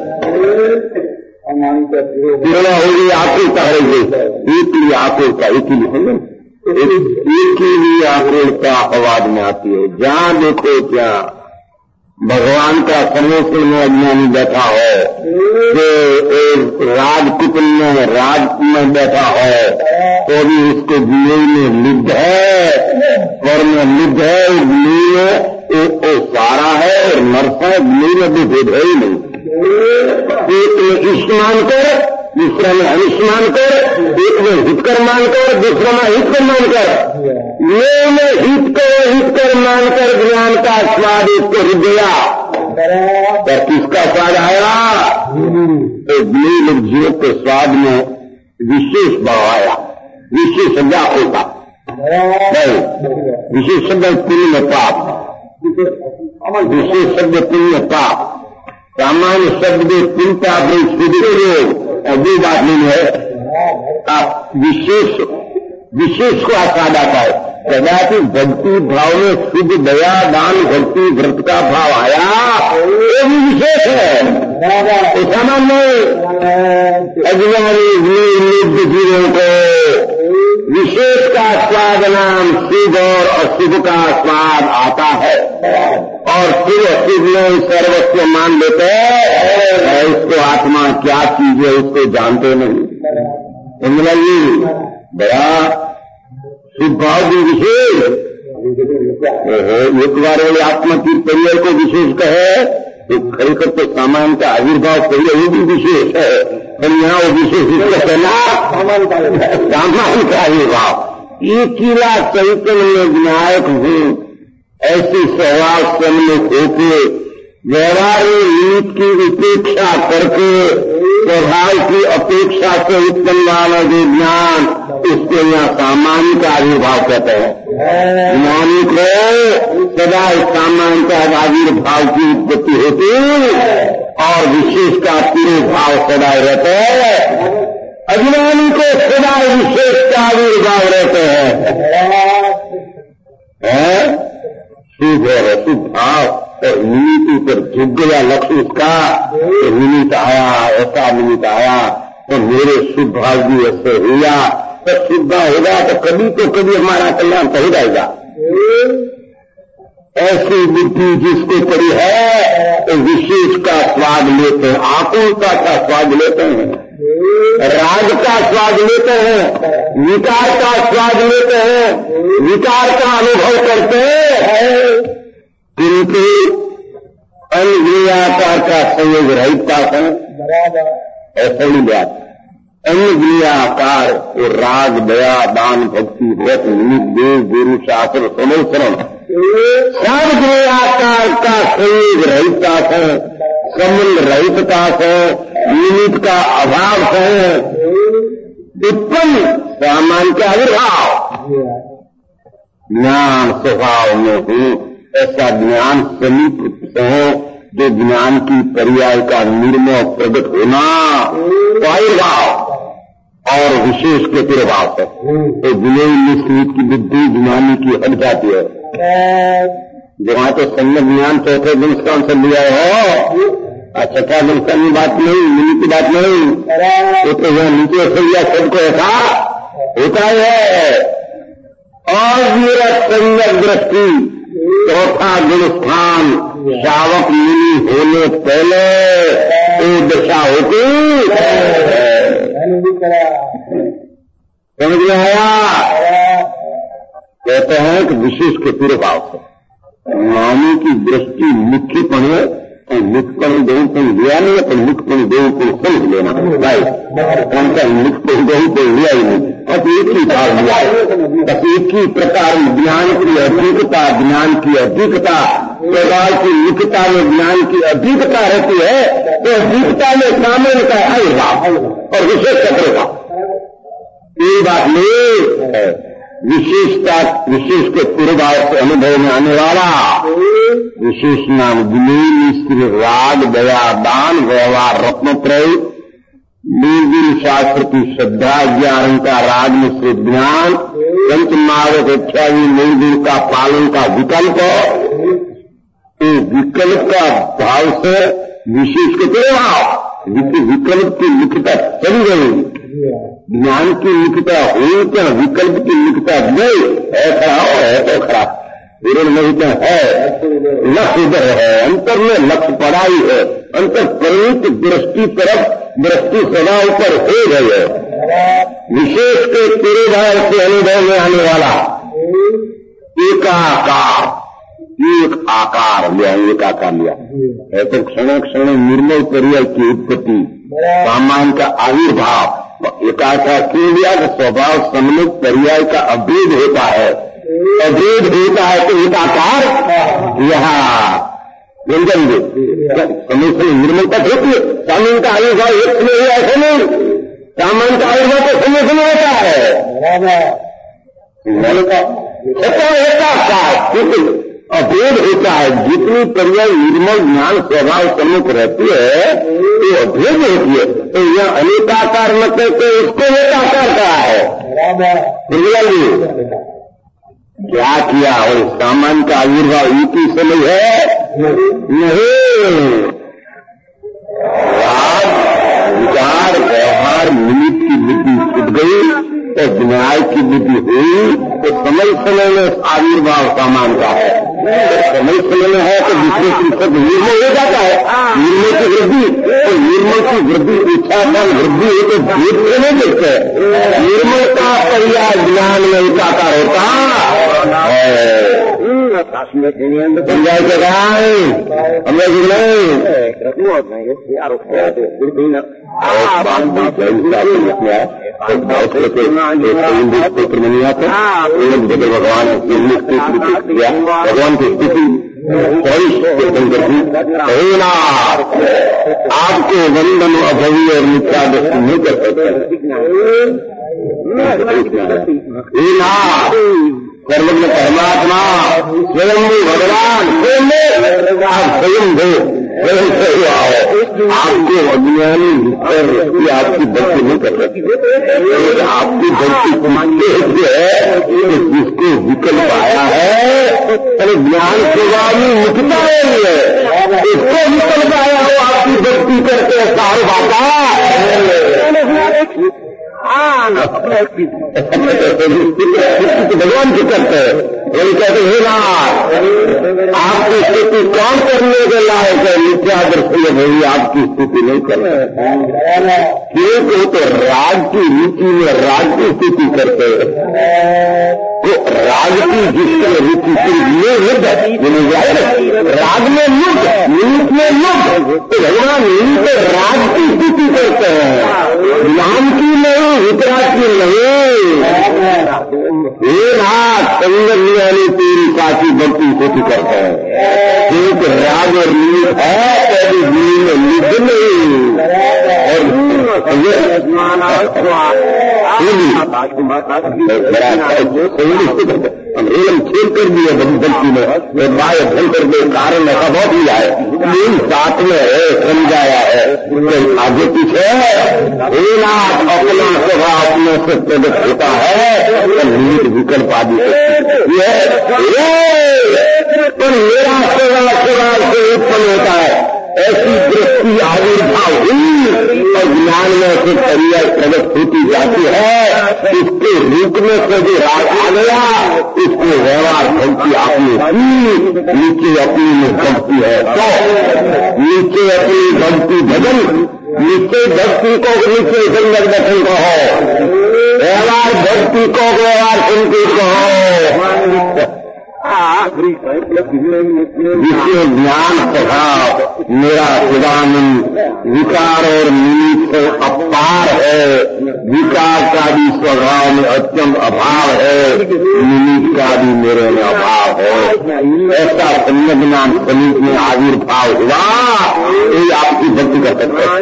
तिरवा हो गई, आकुलता हो गई, एक ही आकुलता, एक ही हो एक ही आकुलता आवाज में आती है। जहाँ देखो क्या भगवान का सर्वोत्तम में अज्ञानी बैठा हो, जो राजकुटुंब में राज में बैठा हो, तो भी उसको जीव में लिप्त है, स्वर में लिप्त है, ग्ली में वो सारा है और नर्स है, ग्ली में भी भेद है ही नहीं। एक में ईश्मान कर, दूसरा में अनिष्मान कर, एक में हित कर मान कर, दूसरा में हित कर मान कर, ये में हित कर हित कर मान कर ज्ञान का स्वाद इसको रुक गया। पर किसका स्वाद आया? तो जीव जीव के स्वाद में विशेष भाव आया, विशेष व्याकुलता, विशेष शब्द पुण्य पाप, विशेष शब्द पुण्य पाप, सामान्य शब्द चिंता रोग, अभी बात नहीं है। आप विशेष विशेष को आस्वाद आता है। कदाचित भक्ति भाव में शुद्ध दया दान भक्ति व्रत का भाव आया, वो भी विशेष है। तो सामान्य अज्ञानी निरुद्ध जीवों को विशेष का स्वाद नाम शुभ और अशुभ का स्वाद आता है, और फिर अशुभ में सर्वस्व मान लेते हैं। इसको आत्मा क्या चीज है उसको जानते नहीं। समझ बड़ा शुभ भाव भी विशेष, एक बार आत्मा की परिचय को विशेष कहे तो खरीकर तो सामान्य का आविर्भाव पहले वो भी विशेष है, पर यहाँ वो विशेष इसका कहना सामान्य का आविर्भाव। एक किला चैतन्य में विनायक हूँ, ऐसी स्वभाव सम्मिलित होके व्यवहार में नीत की उपेक्षा करके स्वभाव की अपेक्षा से उत्पन्न वाला जो ज्ञान, उसको यहाँ सामान्य का आविर्भाव कहते हैं। ज्ञानी को सदा सामान्य का आविर्भाव की उत्पत्ति होती और विशेष का पूरे भाव सदा रहते हैं। अज्ञानी को सदा विशेष का आविर्भाव रहते हैं। शुभ है शुभ भाव और नीति पर झुक गया लक्ष्य उसका, तो निमित्त आया, ऐसा निमित्त आया तो मेरे शुभ भाव भी ऐसे हुआ, तो शुभ होगा तो कभी तो कभी हमारा कल्याण तो हो जाएगा। ऐसी बुद्धि जिसको पड़ी है तो विशेष का स्वाद लेते हैं, आकुलता का स्वाद लेते हैं, राग का स्वाद लेते हैं, विकार का स्वाद लेते हैं, विकार का अनुभव करते हैं, किंतु अन्य का संयोग रहितता है। ऐसा नहीं बात। अन्य आकार वो राग दया दान भक्ति व्रत निमित्त देव गुरु शास्त्र समोसरण सब आकार का संयोग रहितता है, संबंध रहितता है, निमित्त का अभाव है, उत्पन्न सामान्य का आविर्भाव ज्ञान स्वभाव में हूँ। ऐसा ज्ञान समीप है जो ज्ञान की पर्याय का निर्मल प्रकट होना तो आविर्भाव और विशेष के तिरभाव है। तो विनय निश्चित की बुद्धि ज्ञानी की हट जाती है। जहाँ तो सम्यक ज्ञान चौथे दिन स्थान से लिया हो, छठा दिन की बात नहीं, मिली की बात नहीं, वो तो यहाँ नीचे से लिया सबको ऐसा होता है। और मेरा सम्यक दृष्टि चौथा गुणस्थान शावक मुनि होने पहले वो दशा होती समझ में आया। कहते हैं कि विशेष के पूरे भाव से ज्ञानी की दृष्टि मुख्यपण है, मुखपण देव को लिया नहीं है, मुखपण देव को समझ लेना भाई, उनका मुखपण देव को लिया ही नहीं, अब एक ही भाव लिया है। बस एक ही प्रकार ज्ञान की अधिकता, ज्ञान की अधिकता स्वभाव की मुख्यता में ज्ञान की अधिकता रहती है, तो अधिकता में सामान्य का आविर्भाव और विशेष का प्रभाव। ये बात नहीं है। विशेषता विशेष के पूर्वभाव से अनुभव में आने वाला विशेष नाम विनय राग दया दान व्यवहार रत्न प्रयोग निर्गुण शास्त्र की श्रद्धा ज्ञान का राग मिश्रित ज्ञान पंच मार्ग इत्यादि निर्गुण का पालन का विकल्प, तो विकल्प का भाव से विशेष के प्रभाव विकल्प की लिखता चली गई। ज्ञान की लिखता हुई क्या विकल्प की लिखता नहीं है, खड़ा है तो खड़ा विरोध नहीं तो है। लक्ष्य उधर है, अंतर में लक्ष्य पड़ा ही है, अंतर परिणित दृष्टि तरफ दृष्टि सदा ऊपर हो गई है। विशेष के तेरे भाव से अनुभव में आने वाला एकाकार, एक आकार लिया, एक आकार लिया है तो क्षण क्षण निर्मल पर्याय की उत्पत्ति सामान्य का आविर्भाव। एकाकार क्यों लिया तो स्वभाव सम्मिलित पर्याय का अभेद होता है, अभेद होता है तो एकाकार यहाँ व्यंजन समय निर्मलता होती है। सामान्य का आविर्भाव एक समय हुआ ऐसा नहीं, सामान्य का आविर्भाव तो समय समय होता है। एकाकार अभेद होता है, जितनी पर्याय निर्मल ज्ञान स्वभाव सम्मुख रहती है तो अभेद होती है। तो यह अनेकाकार न कहते उसको एकाकार कहा है। क्या किया और सामान्य का आविर्भाव एक ही समय है नहीं। राग विचार व्यवहार निमित्त की बुद्धि छूट गई तो न्याय की बुद्धि हुई तो समय समय में आविर्भाव सामान का है। समय समय में है तो दूसरे प्रतिशत निर्मल हो जाता है, निर्मल की वृद्धि, तो निर्मल की वृद्धि इच्छा का वृद्धि हो तो भेद से नहीं देखते। निर्मल का पर्याय ज्ञान में एकाकार होता है। સમજાય છે કાંઈ અમે જ નહીં भगवान भगवान की स्थिति आपको वंदन अभवी और मिथ्या दृष्टि नहीं कर सकते। सर्वज्ञ परमात्मा स्वयं भगवान स्वयं दो स्वयं से आओ। आपको अज्ञानी की आपकी भक्ति नहीं कर सकती। आपकी भक्ति किससे है जिसको विकल्प आया है अरे ज्ञान सेवानी मुक्ता नहीं है इसको विकल्प आया हो आपकी भक्ति करते सार बाता भगवान की करते हैं वही कहते हे नाथ आपकी स्थिति कौन करने के लायक है मिथ्या दृष्टि भाई आपकी स्थिति नहीं कर रहे क्योंकि तो राज की रुचि में राज की स्थिति करते हैं तो राज की जिसमें रुचि थी ये युद्ध राग में युद्ध नीत में युद्ध तो भगवान नीत राज की स्थिति करते हैं ज्ञान की नहीं वितराग की नहीं। हे नाथ संगत यानी तेरी साची भक्ति स्थिति करते हैं एक राग और नीत है कभी जीवन में निध नहीं हम एलम खेल कर दिए भक्ति में बाय भल कर दे कारण ऐसा बहुत ही आए तीन साथ में है समझाया है आगे पीछे नाथ अपना स्वभाव अपने से प्रकट होता है नीट विकल्प आदि तो मेरा स्वभाव स्वभाव से उत्पन्न होता है ऐसी दृष्टि आविर्भाव हुई और ज्ञान में से पर्याय प्रगट होती जाती है इसके रुकने से जो राग आ गया इसको व्यवहार भक्ति आपने की नीचे अपनी में भक्ति है तो नीचे अपनी भक्ति भजन नीचे भक्ति को नीचे संगत दर्शन कहो व्यवहार भक्ति को व्यवहार संकेत कहो जिससे ज्ञान स्वभाव मेरा चिदानंद विकार और निमित्त से अपार है विकार का भी स्वभाव में अत्यंत अभाव है निमित्त का भी मेरे में अभाव है ऐसा सम्यक ज्ञान समीप में आविर्भाव हुआ यही आपकी भक्ति कर सकते हैं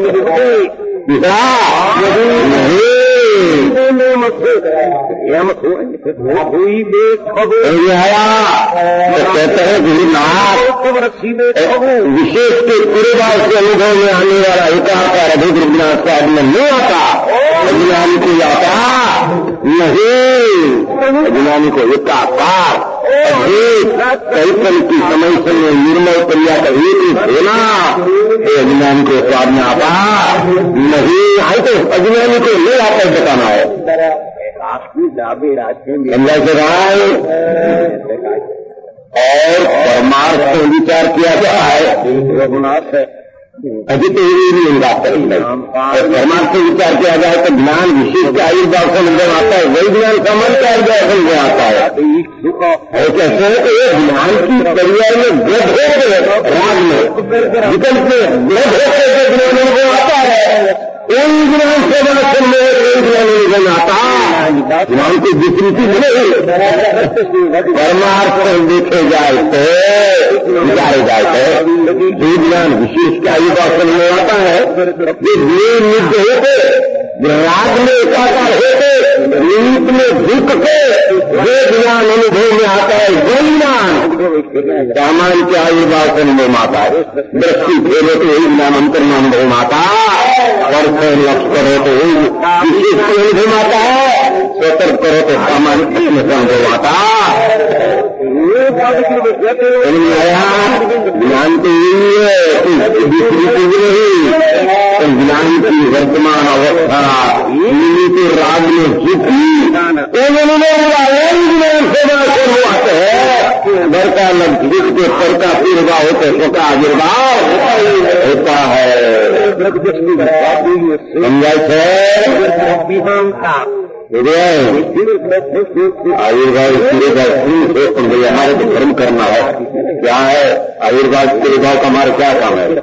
कहते हैं गुरुनाथ विशेष के पूरे बार से अनुभव में आने वाला एकाकार अभिध रुद्रनाथ का आदमी नहीं आता अज्ञानी को आता नहीं अज्ञानी को एकाकार कल्पन की समय समय निर्मल क्रिया का एक ही होना अज्ञानी को स्वाद में आता नहीं आए तो अज्ञानी को नहीं आता बताना है समझा से राय और परमार्थ को विचार किया गया है रघुनाथ अभी तो ये नहीं बात करेंगे और परमार्थ से विचार किया जाए तो ज्ञान विशेष के आयुर्भाव से नजर आता है वही ज्ञान सामान्य आयुर्भाव से नजर आता है और कहते हैं कि ज्ञान की पर्याय में वृद्ध होकर राग में विकल्प में वृद्ध होकर ज्ञान अनुभव आता है एक ज्ञान से बड़ा सुनने एक ज्ञान अनुभव आता ज्ञान की विकृति नहीं परमार्थ से देखे जाए तो विचारे जाए तो जो ज्ञान विशेष का आयुर्भाषण में आता है ये नित्य होते राग में एकाकार होते निमित्त में दुख के जो ज्ञान अनुभव में आता है वो ज्ञान सामान्य के आयुर्भाषण में माता है दृष्टि फेरे तो वही ज्ञान अंतर में अनुभव माता और लक्ष्य करो तो वही विशेष के अनुभव माता है सतर्क करो तो सामान्य अपने से अनुभव आता ज्ञान तो यही है दूसरी चीज नहीं ज्ञान की वर्तमान अवस्था निमित्त राग में जीती घर का लग जिस के पर का आविर्भाव होते स्वका आविर्भाव होता है समझाय आयुर्वेद सूर्यभाव सोचते भाई हमारे को धर्म करना है, क्या है आयुर्वेद सूर्यभाव का हमारा क्या काम है?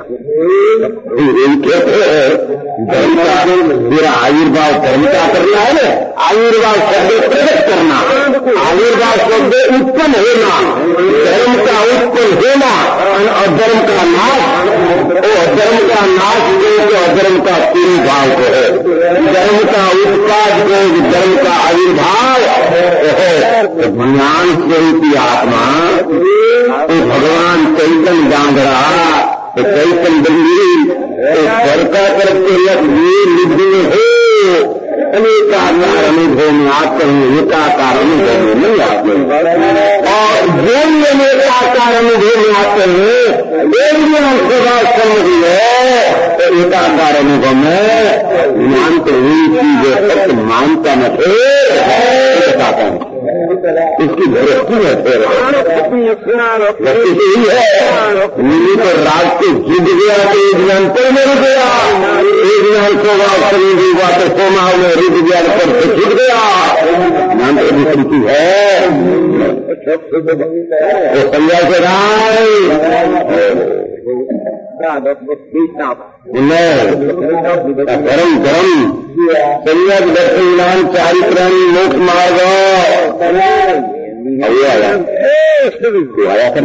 धर्म का मेरा आयुर्भाव धर्म का करना है ना, आयुर्भाव शब्द प्रकट करना, आयुर्भाव शब्द उत्पन्न होना, धर्म का उत्पन्न होना और अधर्म का नाश, वो अधर्म का नाश जो अधर्म का तीन भाव को है, धर्म का उत्पाद जो धर्म का आविर्भाव है, ज्ञान स्वरूपी आत्मा तो भगवान चैतन्य जांगड़ा तो चैतन्य गंभीर तो सरका करके ये बुद्धि में हो अनेकाकार अनुभव में आते हैं, एकाकार अनुभव में नहीं आते और जो अनेकाकार अनुभव में आते हैं एक ज्ञान स्वभाव समझिए तो एकाकार अनुभव में ज्ञान तो वही चीज है, सत्य मानता न थे इसकी दृष्टि है फिर यही है मिली तो रात को जुट गया तो एक ज्ञान पर मिल गया, एक ज्ञान स्वभाव शरीर हुआ तो सोमा में रुक गया पर से छूट गया, ज्ञान तो विकृति है तो संज्ञा से राय धर्म धर्म संयम दर्शन ज्ञान चारित्राणी मोक्ष मार्ग आया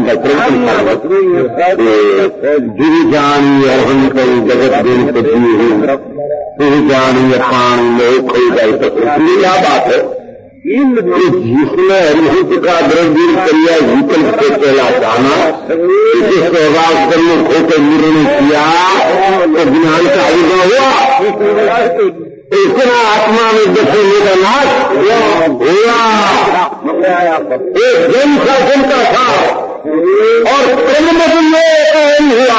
गिरी जानी अहम कई जगत दिन तू जानी पानी में कोई क्या बात है जिसमें हरिहित का द्रव्य क्रिया विकल्प से चला जाना इसे स्वभाव कर्म होकर निर्णय किया तो ज्ञान का आविर्भाव हुआ, इतना आत्मा में दसने का नाश हुआ, एक जन शासन का था और क्रमबद्ध में हुआ,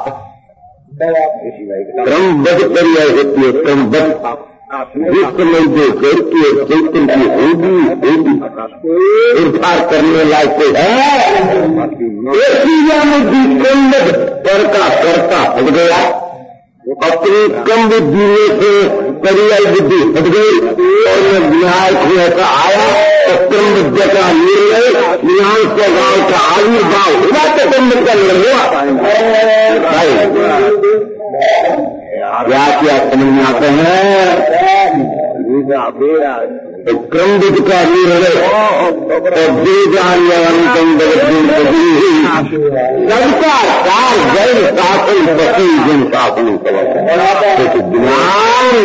क्रमबद्ध क्रिया होती है, क्रमबद्ध जिस समय जो करती है चैतन्य की होगी होगी उद्धार करने लायक है, में विकम्ब करता करता हट गया, अपनी कम बुद्धि में से पर्याय बुद्धि हट गई और न्याय को ऐसा आया तो क्रम विद्या का निर्णय ज्ञान स्वभाव का आविर्भाव हुआ तो क्रम का निर्णय क्या क्या समझ में आते हैं, क्रम विधि का निर्णय और दे सबका चार जैन शासन बसी जन शासन ज्ञान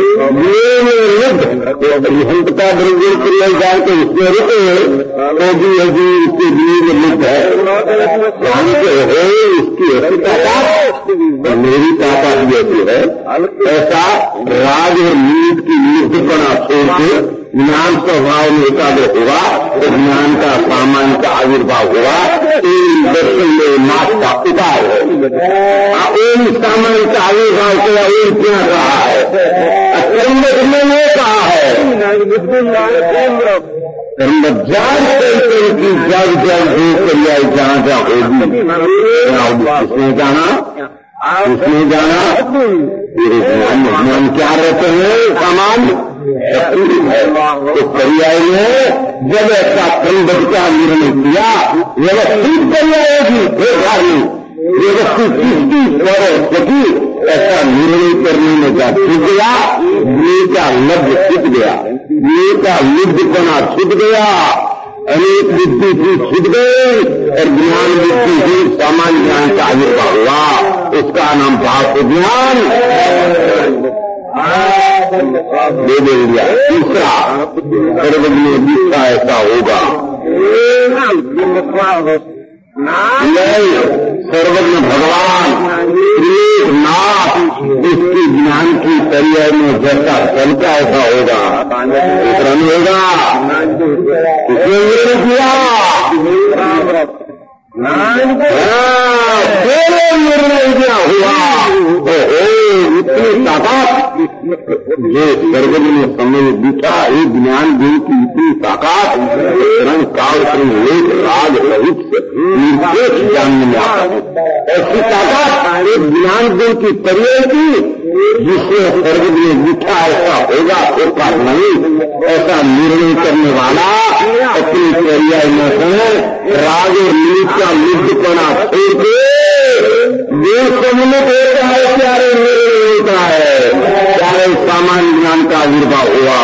हंतता द्रव्य क्रिया जाए तो इसमें रुके तो भी अभी इसके लिए लिप्त है जानते हो इसकी ताकत मेरी ताकत भी ऐसी है, ऐसा राज और नीत की निर्भरपणा छोड़ के ज्ञान स्वभाव में एकाग्र हुआ तो ज्ञान का सामान्य का आविर्भाव हुआ, इन दर्शन में नाथ का उपाय है, इन सामान्य का आविर्भाव किया इन क्या कहा है, कर्म में वो कहा है कर्म जान की जग जग जो करिए जहाँ जहाँ होगी उसने जाना उसने जाना मेरे ज्ञान क्या रहते हैं सामान्य तो पर्याय में जब ऐसा क्रमबद्ध का निर्णय किया व्यवस्थित पर्याय होगी नहीं व्यवस्थित किसकी पर सकी ऐसा निर्णय करने में क्या छूट गया, ये का लब्ध छूट गया, ये का लुब्धपना छूट गया, अनेक बुद्धि भी छूट गई और ज्ञान बुद्धि ही सामान्य ज्ञान का आविर्भाव हुआ, उसका नाम भाव ज्ञान दे दे दिया। तीसरा सर्वज्ञ दूसरा ऐसा होगा नहीं, सर्वज्ञ भगवान नाथ इसकी ज्ञान की पर्याय में जैसा चलता ऐसा होगा, दूसरा नहीं होगा, इसने निर्णय किया तेरे निर्णय किया हुआ इतनी ताकत जो सर्वज्ञ में समय दिखा एक ज्ञान गुण की इतनी ताकत रंग काल एक राग रहित निर्देश जानने में आता है। ऐसी ताकत एक ज्ञान गुण की परिचय की जिससे सर्वज्ञ दिखा ऐसा होगा होगा नहीं ऐसा निर्णय करने वाला अपनी पर्याय में है राग और नीच का लुप्तपना छोड़ के देश सम्मिलित होता है प्यारे निर्णय होता है प्यारे सामान्य ज्ञान का आविर्भाव हुआ।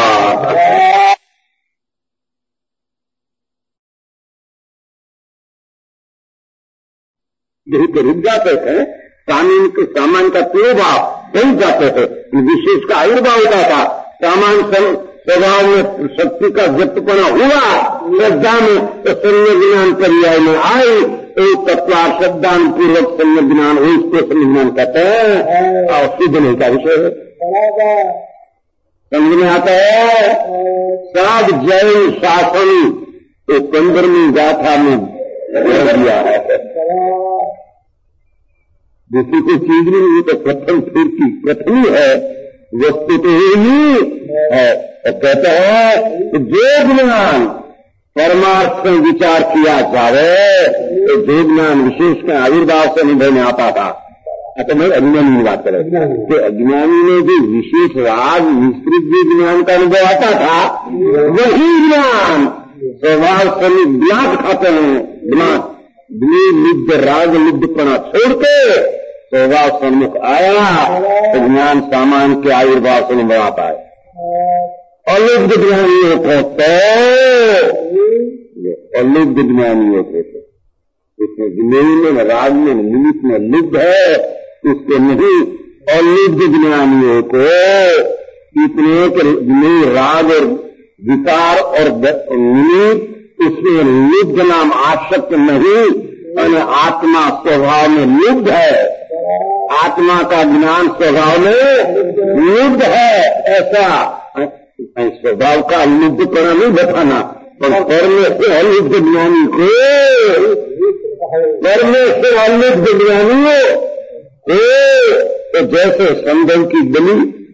यही तो रुक जाते थे सामान्य के सामान्य का तिरोभाव बन जाते थे विशेष का आविर्भाव होता था सामान्य स्वभाव में शक्ति का जप्तपना हुआ श्रद्धा में तो सम्य ज्ञान पर्याय में आई एक तत्वार श्रद्धान पूर्वक सम्य ज्ञान हो इसको सम्य ज्ञान कहते हैं और सिद्ध नहीं का विषय है समझ में आता है। साध जैन शासन तो पंद्रहवीं गाथा में दिया है दूसरी कोई चीज नहीं तो प्रथम फिर की प्रथम ही है वस्तु तो ही है। तो कहते हैं जो ज्ञान परमार्थ से विचार किया जावे तो जो ज्ञान विशेष का आविर्भाव से अनुभव में आता था। तो मैं अज्ञानी की बात करें तो अज्ञानी में जो विशेष राग मिश्रित जो ज्ञान का अनुभव आता था वही ज्ञान स्वभाव से ज्ञात खाते हैं ज्ञान लिद्ध राग लिद्धपना छोड़ के स्वभाव सम्मुख आया तो ज्ञान सामान्य के आविर्भाव से अनुभव आता है। अलुब्ध ज्ञानियों को तो अलुब्ध ज्ञानियों को तो इसमें ज्ञानी में राग में निमित्त में लुब्ध है उसके नहीं अलुब्ध ज्ञानियों को इतने के राग और विकार और निमित्त उसमें लुब्ध नाम आसक्त नहीं और आत्मा स्वभाव में लुब्ध है आत्मा का ज्ञान स्वभाव में लुब्ध है ऐसा स्वभाव का लुब्धपना नहीं बताना पर परमेश्वर अलुब्ध ज्ञानी को परमेश्वर अलुब्ध ज्ञानी हो तो जैसे संदल की बलि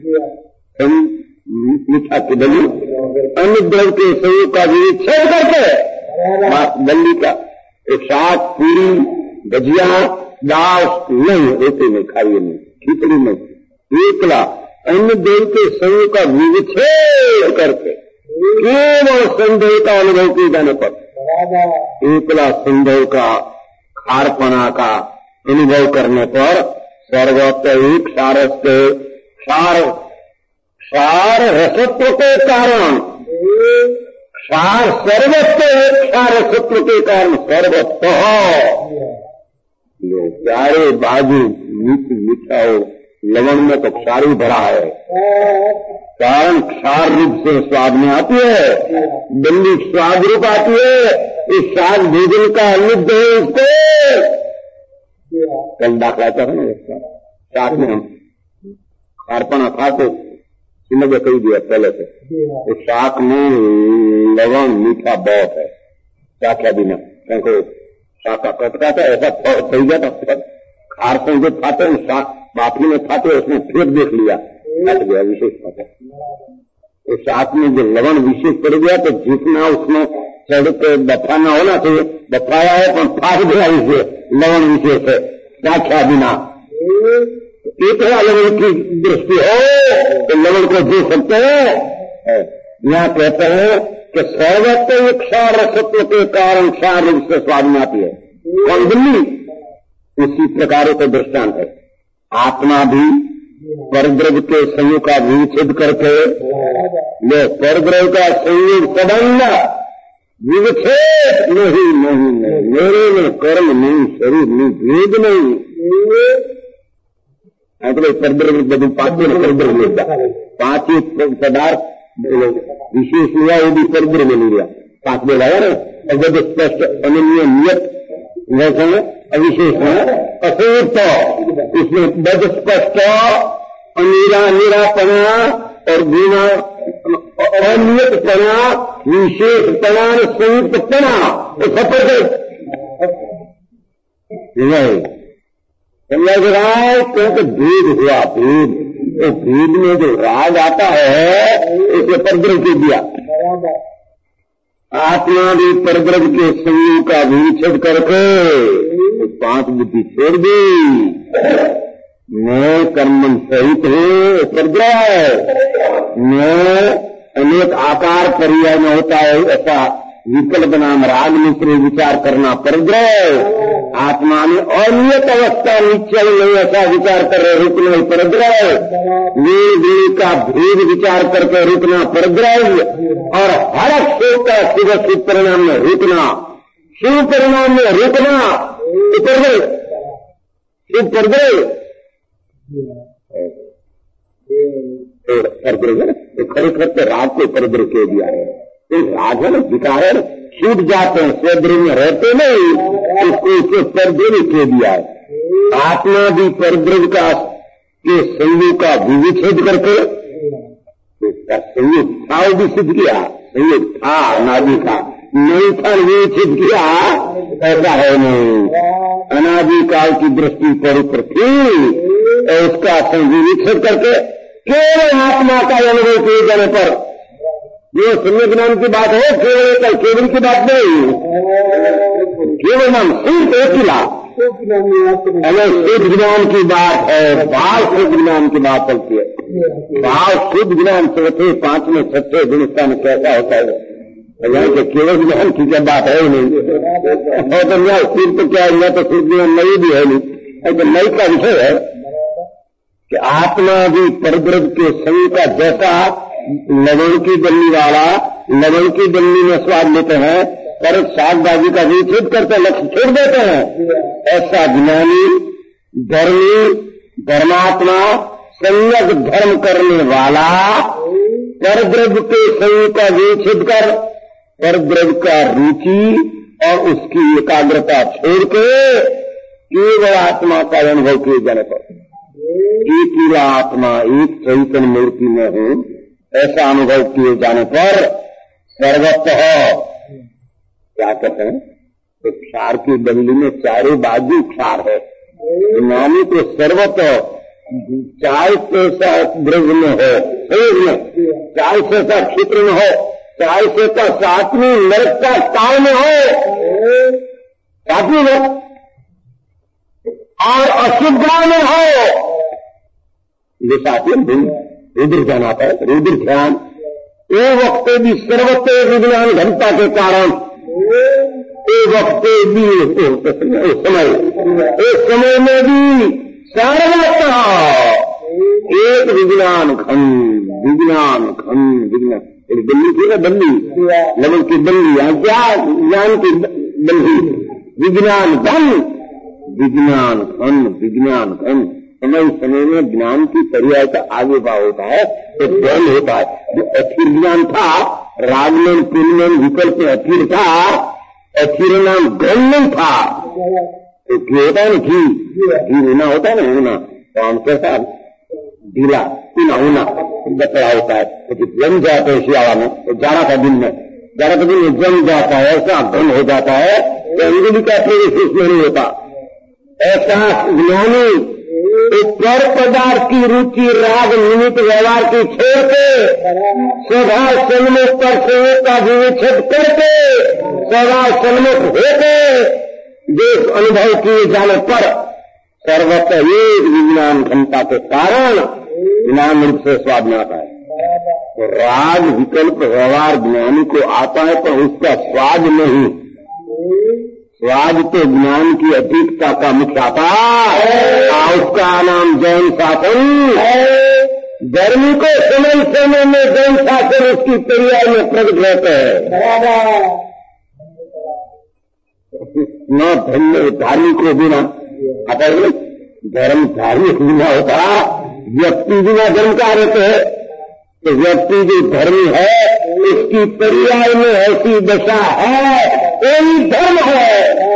मीठा की बलि अन्य द्रव के संयोग का विच्छेद करके बल्ली का एक साग पूरी भजिया दाल नहीं रोटी नहीं खाइए नहीं खिचड़ी नहीं एकला अन्य देव के संयोग का विच्छेद करके केवल संदेह का अनुभव किए जाने पर एकला संदेह का खारपना का अनुभव करने पर सर्वत्र एक सारस्य सार सार रसत्व के कारण सार सर्वत्व एक सार रसत्व के कारण सर्वत्व चारे बाजू मीठा हो लवण में तो क्षार ही भरा है कारण क्षार रूप से स्वाद में आती है बल्ली स्वाद रूप आती है इस स्वाद भोजन का लुब्ध है इसको कल दाखला था ना इसका साथ में हम खारपना खा तो सिमझ कही दिया पहले से तो शाक में लवण मीठा बहुत है क्या बिना क्योंकि शाक का कटका था ऐसा सही जाता खार से जो खाते हैं शाक बाटली में खाते उसमें फिर देख लिया कट गया विशेष खाता तो शाक में जो लवण विशेष पड़ गया तो जितना उसमें चढ़ के बफा न होना चाहिए बफाया है पर फाट गया इसे लवण विशेष है क्या बिना एक लवण की दृष्टि हो तो लवण को दे सकते हैं यहाँ कहते हैं कि सर्वत्र क्षार रसत्व के कारण क्षार रूप से स्वाद में आती है और दिल्ली उसी प्रकार का दृष्टांत है आत्मा भी परद्रव के संयोग का विच्छेद करके ले परद्रव का संयोग संबंध विच्छेद नहीं नहीं नहीं मेरे में कर्म नहीं शरीर नहीं भेद नहीं परद्रव बधु पांच परद्रव लेता पांच पदार्थ विशेष लिया वो भी परद्रव ले लिया पांच में लाया ना और जब स्पष्ट अनन्य नियत वैसे अविशेष है असूर्त उसमें बद स्पष्ट अनिरा निरापना और गुना अनियतपना विशेषपना संयुक्तपना सफर समझा रहा है क्योंकि भेद हुआ भेद तो भेद में जो राग आता है उसे परद्रव के दिया। आत्मा भी परद्रव के संयोग का विच्छेद करके तो पांच बुद्धि छोड़ दी। मैं कर्म सहित हूँ परद्रव, मैं अनेक आकार पर्याय में होता है ऐसा विकल्प नाम राग मिश्र विचार करना परद्रव। आत्मा में अनियत अवस्था निश्चल नहीं ऐसा विचार कर रहे रुकना परद्रव। वीर का भेद विचार करके रुकना परद्रव। और हर शोक का शुभ शुभ परिणाम में रुकना, शुभ परिणाम में रुकना परद्रव, शुभ परद्रव परद्रव तो खरेखर तो राग को परद्रव कह दिया है। तो राग है ना विकार है, छूट जाते हैं स्वद्रव में रहते नहीं, उसको उसको परद्रव कह दिया है। आत्मा भी परद्रव का के संयोग का विच्छेद करके उसका संयोग था भी सिद्ध किया। संयोग था अनादि का नहीं था विच्छेद किया, ऐसा है नहीं। अनादि काल की दृष्टि पर पृथ्वी उसका संयोग विच्छेद करके केवल आत्मा का अनुभव किए जाने पर ये सम्यक ज्ञान की बात है, केवल केवल की बात नहीं। केवल नाम सिर्फ एक ही अगर शुद्ध ज्ञान की बात है, भाव शुद्ध ज्ञान की बात चलती है। भाव शुद्ध ज्ञान चौथे पांचवें छठे गुणस्थान में कैसा होता है, यहाँ के केवल ज्ञान की क्या बात है नहीं। और तो मैं सिर्फ तो क्या है, तो शुद्ध ज्ञान नई भी है नहीं। तो नई का विषय है कि आत्मा भी परद्रव के संग का जैसा लवण की बल्ली वाला लवण की बल्ली में स्वाद लेते हैं पर साग भाजी का विच्छेद करते लक्ष्य छोड़ देते हैं, ऐसा ज्ञानी धर्मी धर्मात्मा संयत धर्म करने वाला परद्रव के संग का विच्छेद कर परद्रव का रुचि और उसकी एकाग्रता छोड़ के केवल आत्मा का अनुभव किए जाने पर एक ही आत्मा एक चैतन्य मूर्ति में हूँ ऐसा अनुभव किए जाने पर सर्वतः क्या कहते हैं, तो क्षार की बल्ली में चारों बाजू क्षार है। नानी तो सर्वतः चाय से द्रव्य में हो, चाय से क्षेत्र में हो, चाय से सातवीं नरक का काल में हो, सातवीं नरक और अशुद्ध में हो, ये सातवीं रुद्र ध्यान आता है। रुद्र ध्यान ये वक्त भी सर्वत्र विज्ञान घनता के कारण एक वक्त भी समय एक समय में भी सर्वतः एक विज्ञान घन विज्ञान घन विज्ञान बल्ली थी ना, बल्ली लवण की बल्ली, यहाँ क्या ज्ञान की बल्ली, विज्ञान घन विज्ञान घन विज्ञान घन। समय समय में ज्ञान की पर्याय का आगे भाव होता है तो ज्ञान होता है। जो अथिर ज्ञान था रागमन पुण्यमन विकल्प में अथिर था, अथिर नाम गण नहीं था। तो घी होता है ना, घी घी होना होता है ना, होना तो हम कैसा ढीला पीना होना बतला होता है। तो जम जाते हैं शियाला में, तो जाड़ा का दिन में जाड़ा का दिन में जम जाता है, ऐसा घन हो जाता है तो अंगुली का प्रवेश उसमें नहीं होता। ऐसा ज्ञानी एक पर पदार्थ की रुचि राग निमित्त व्यवहार की छोड़ के स्वभाव सन्मुख पर संयोग का विच्छेद करके स्वभाव सन्मुख होके देश अनुभव किए जाने पर सर्वतः एक विज्ञान घनता के कारण ज्ञान रूप से स्वाद में आता है। तो राग विकल्प व्यवहार ज्ञानी को आता है पर उसका स्वाद नहीं। स्वाद तो ज्ञान की अधिकता का मुख्याता, उसका नाम जैन शासन। गर्मी को समय समय में जैन शासन उसकी पर्याय में प्रकट रहते हैं। न धर्म धार्मिक को बिना आता है, धर्म धार्मिक बिना होता, व्यक्ति बिना धर्म का रहते हैं। तो व्यक्ति जो धर्मी है उसकी पर्याय में ऐसी दशा है, कोई धर्म है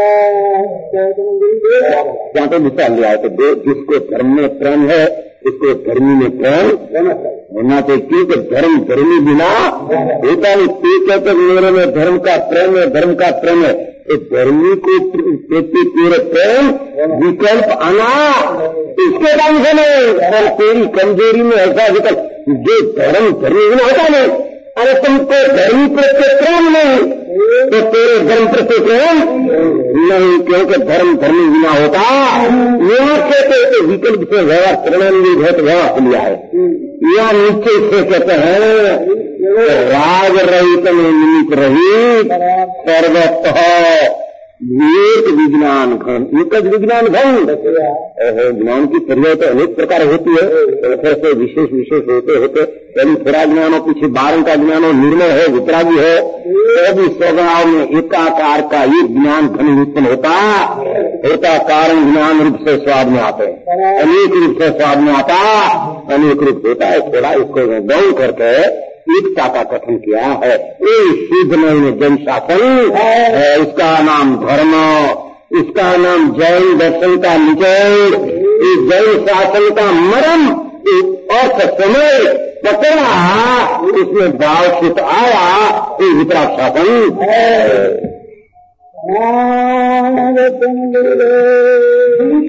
क्या तो विचार लिया है। तो जिसको धर्म में प्रेम है उसको धर्मी में प्रेम होना चाहिए, क्योंकि धर्म धर्मी बिना होता नहीं। कहते मेरे में धर्म का प्रेम है, धर्म का प्रेम है, तो धर्मी को प्रति पूरे प्रेम विकल्प आना इसके काम से नहीं। अरे तेरी कमजोरी में ऐसा विकल्प जो धर्म धर्मी होता नहीं। अरे तुमको धर्मी प्रत्ये प्रेम नहीं तो तेरे धर्म प्रत्ये प्रेम नहीं, क्योंकि धर्म धर्मी बिना होता। यहाँ कहते तो विकल्प से व्यवहार परिणामी बहुत व्यवहार लिया है। यहाँ नीचे से कहते हैं राग रहित में निमित रहित सर्वतः विवेक विज्ञान घन। एक विज्ञान घन ज्ञान की पर्याय तो अनेक प्रकार होती है, ऐसे ऐसे विशेष विशेष होते होते कभी थोड़ा ज्ञान हो, पीछे बारह का ज्ञान हो, निर्णय है, वितरागी हो, तो भी स्वभाव में एकाकार का ये ज्ञान घन उत्पन्न होता होता कारण ज्ञान रूप से स्वाद में आते, अनेक रूप से स्वाद में आता, अनेक रूप होता है। थोड़ा इसको गौण करके एकता का कथन किया है। ये सिद्ध नहीं जैन शासन है, उसका नाम धर्म, इसका नाम जैन दर्शन का निचोड़, इस जैन शासन का मरम अर्थ समय पकड़ा, उसमें भाव सुत आया, ये वितराग शासन है।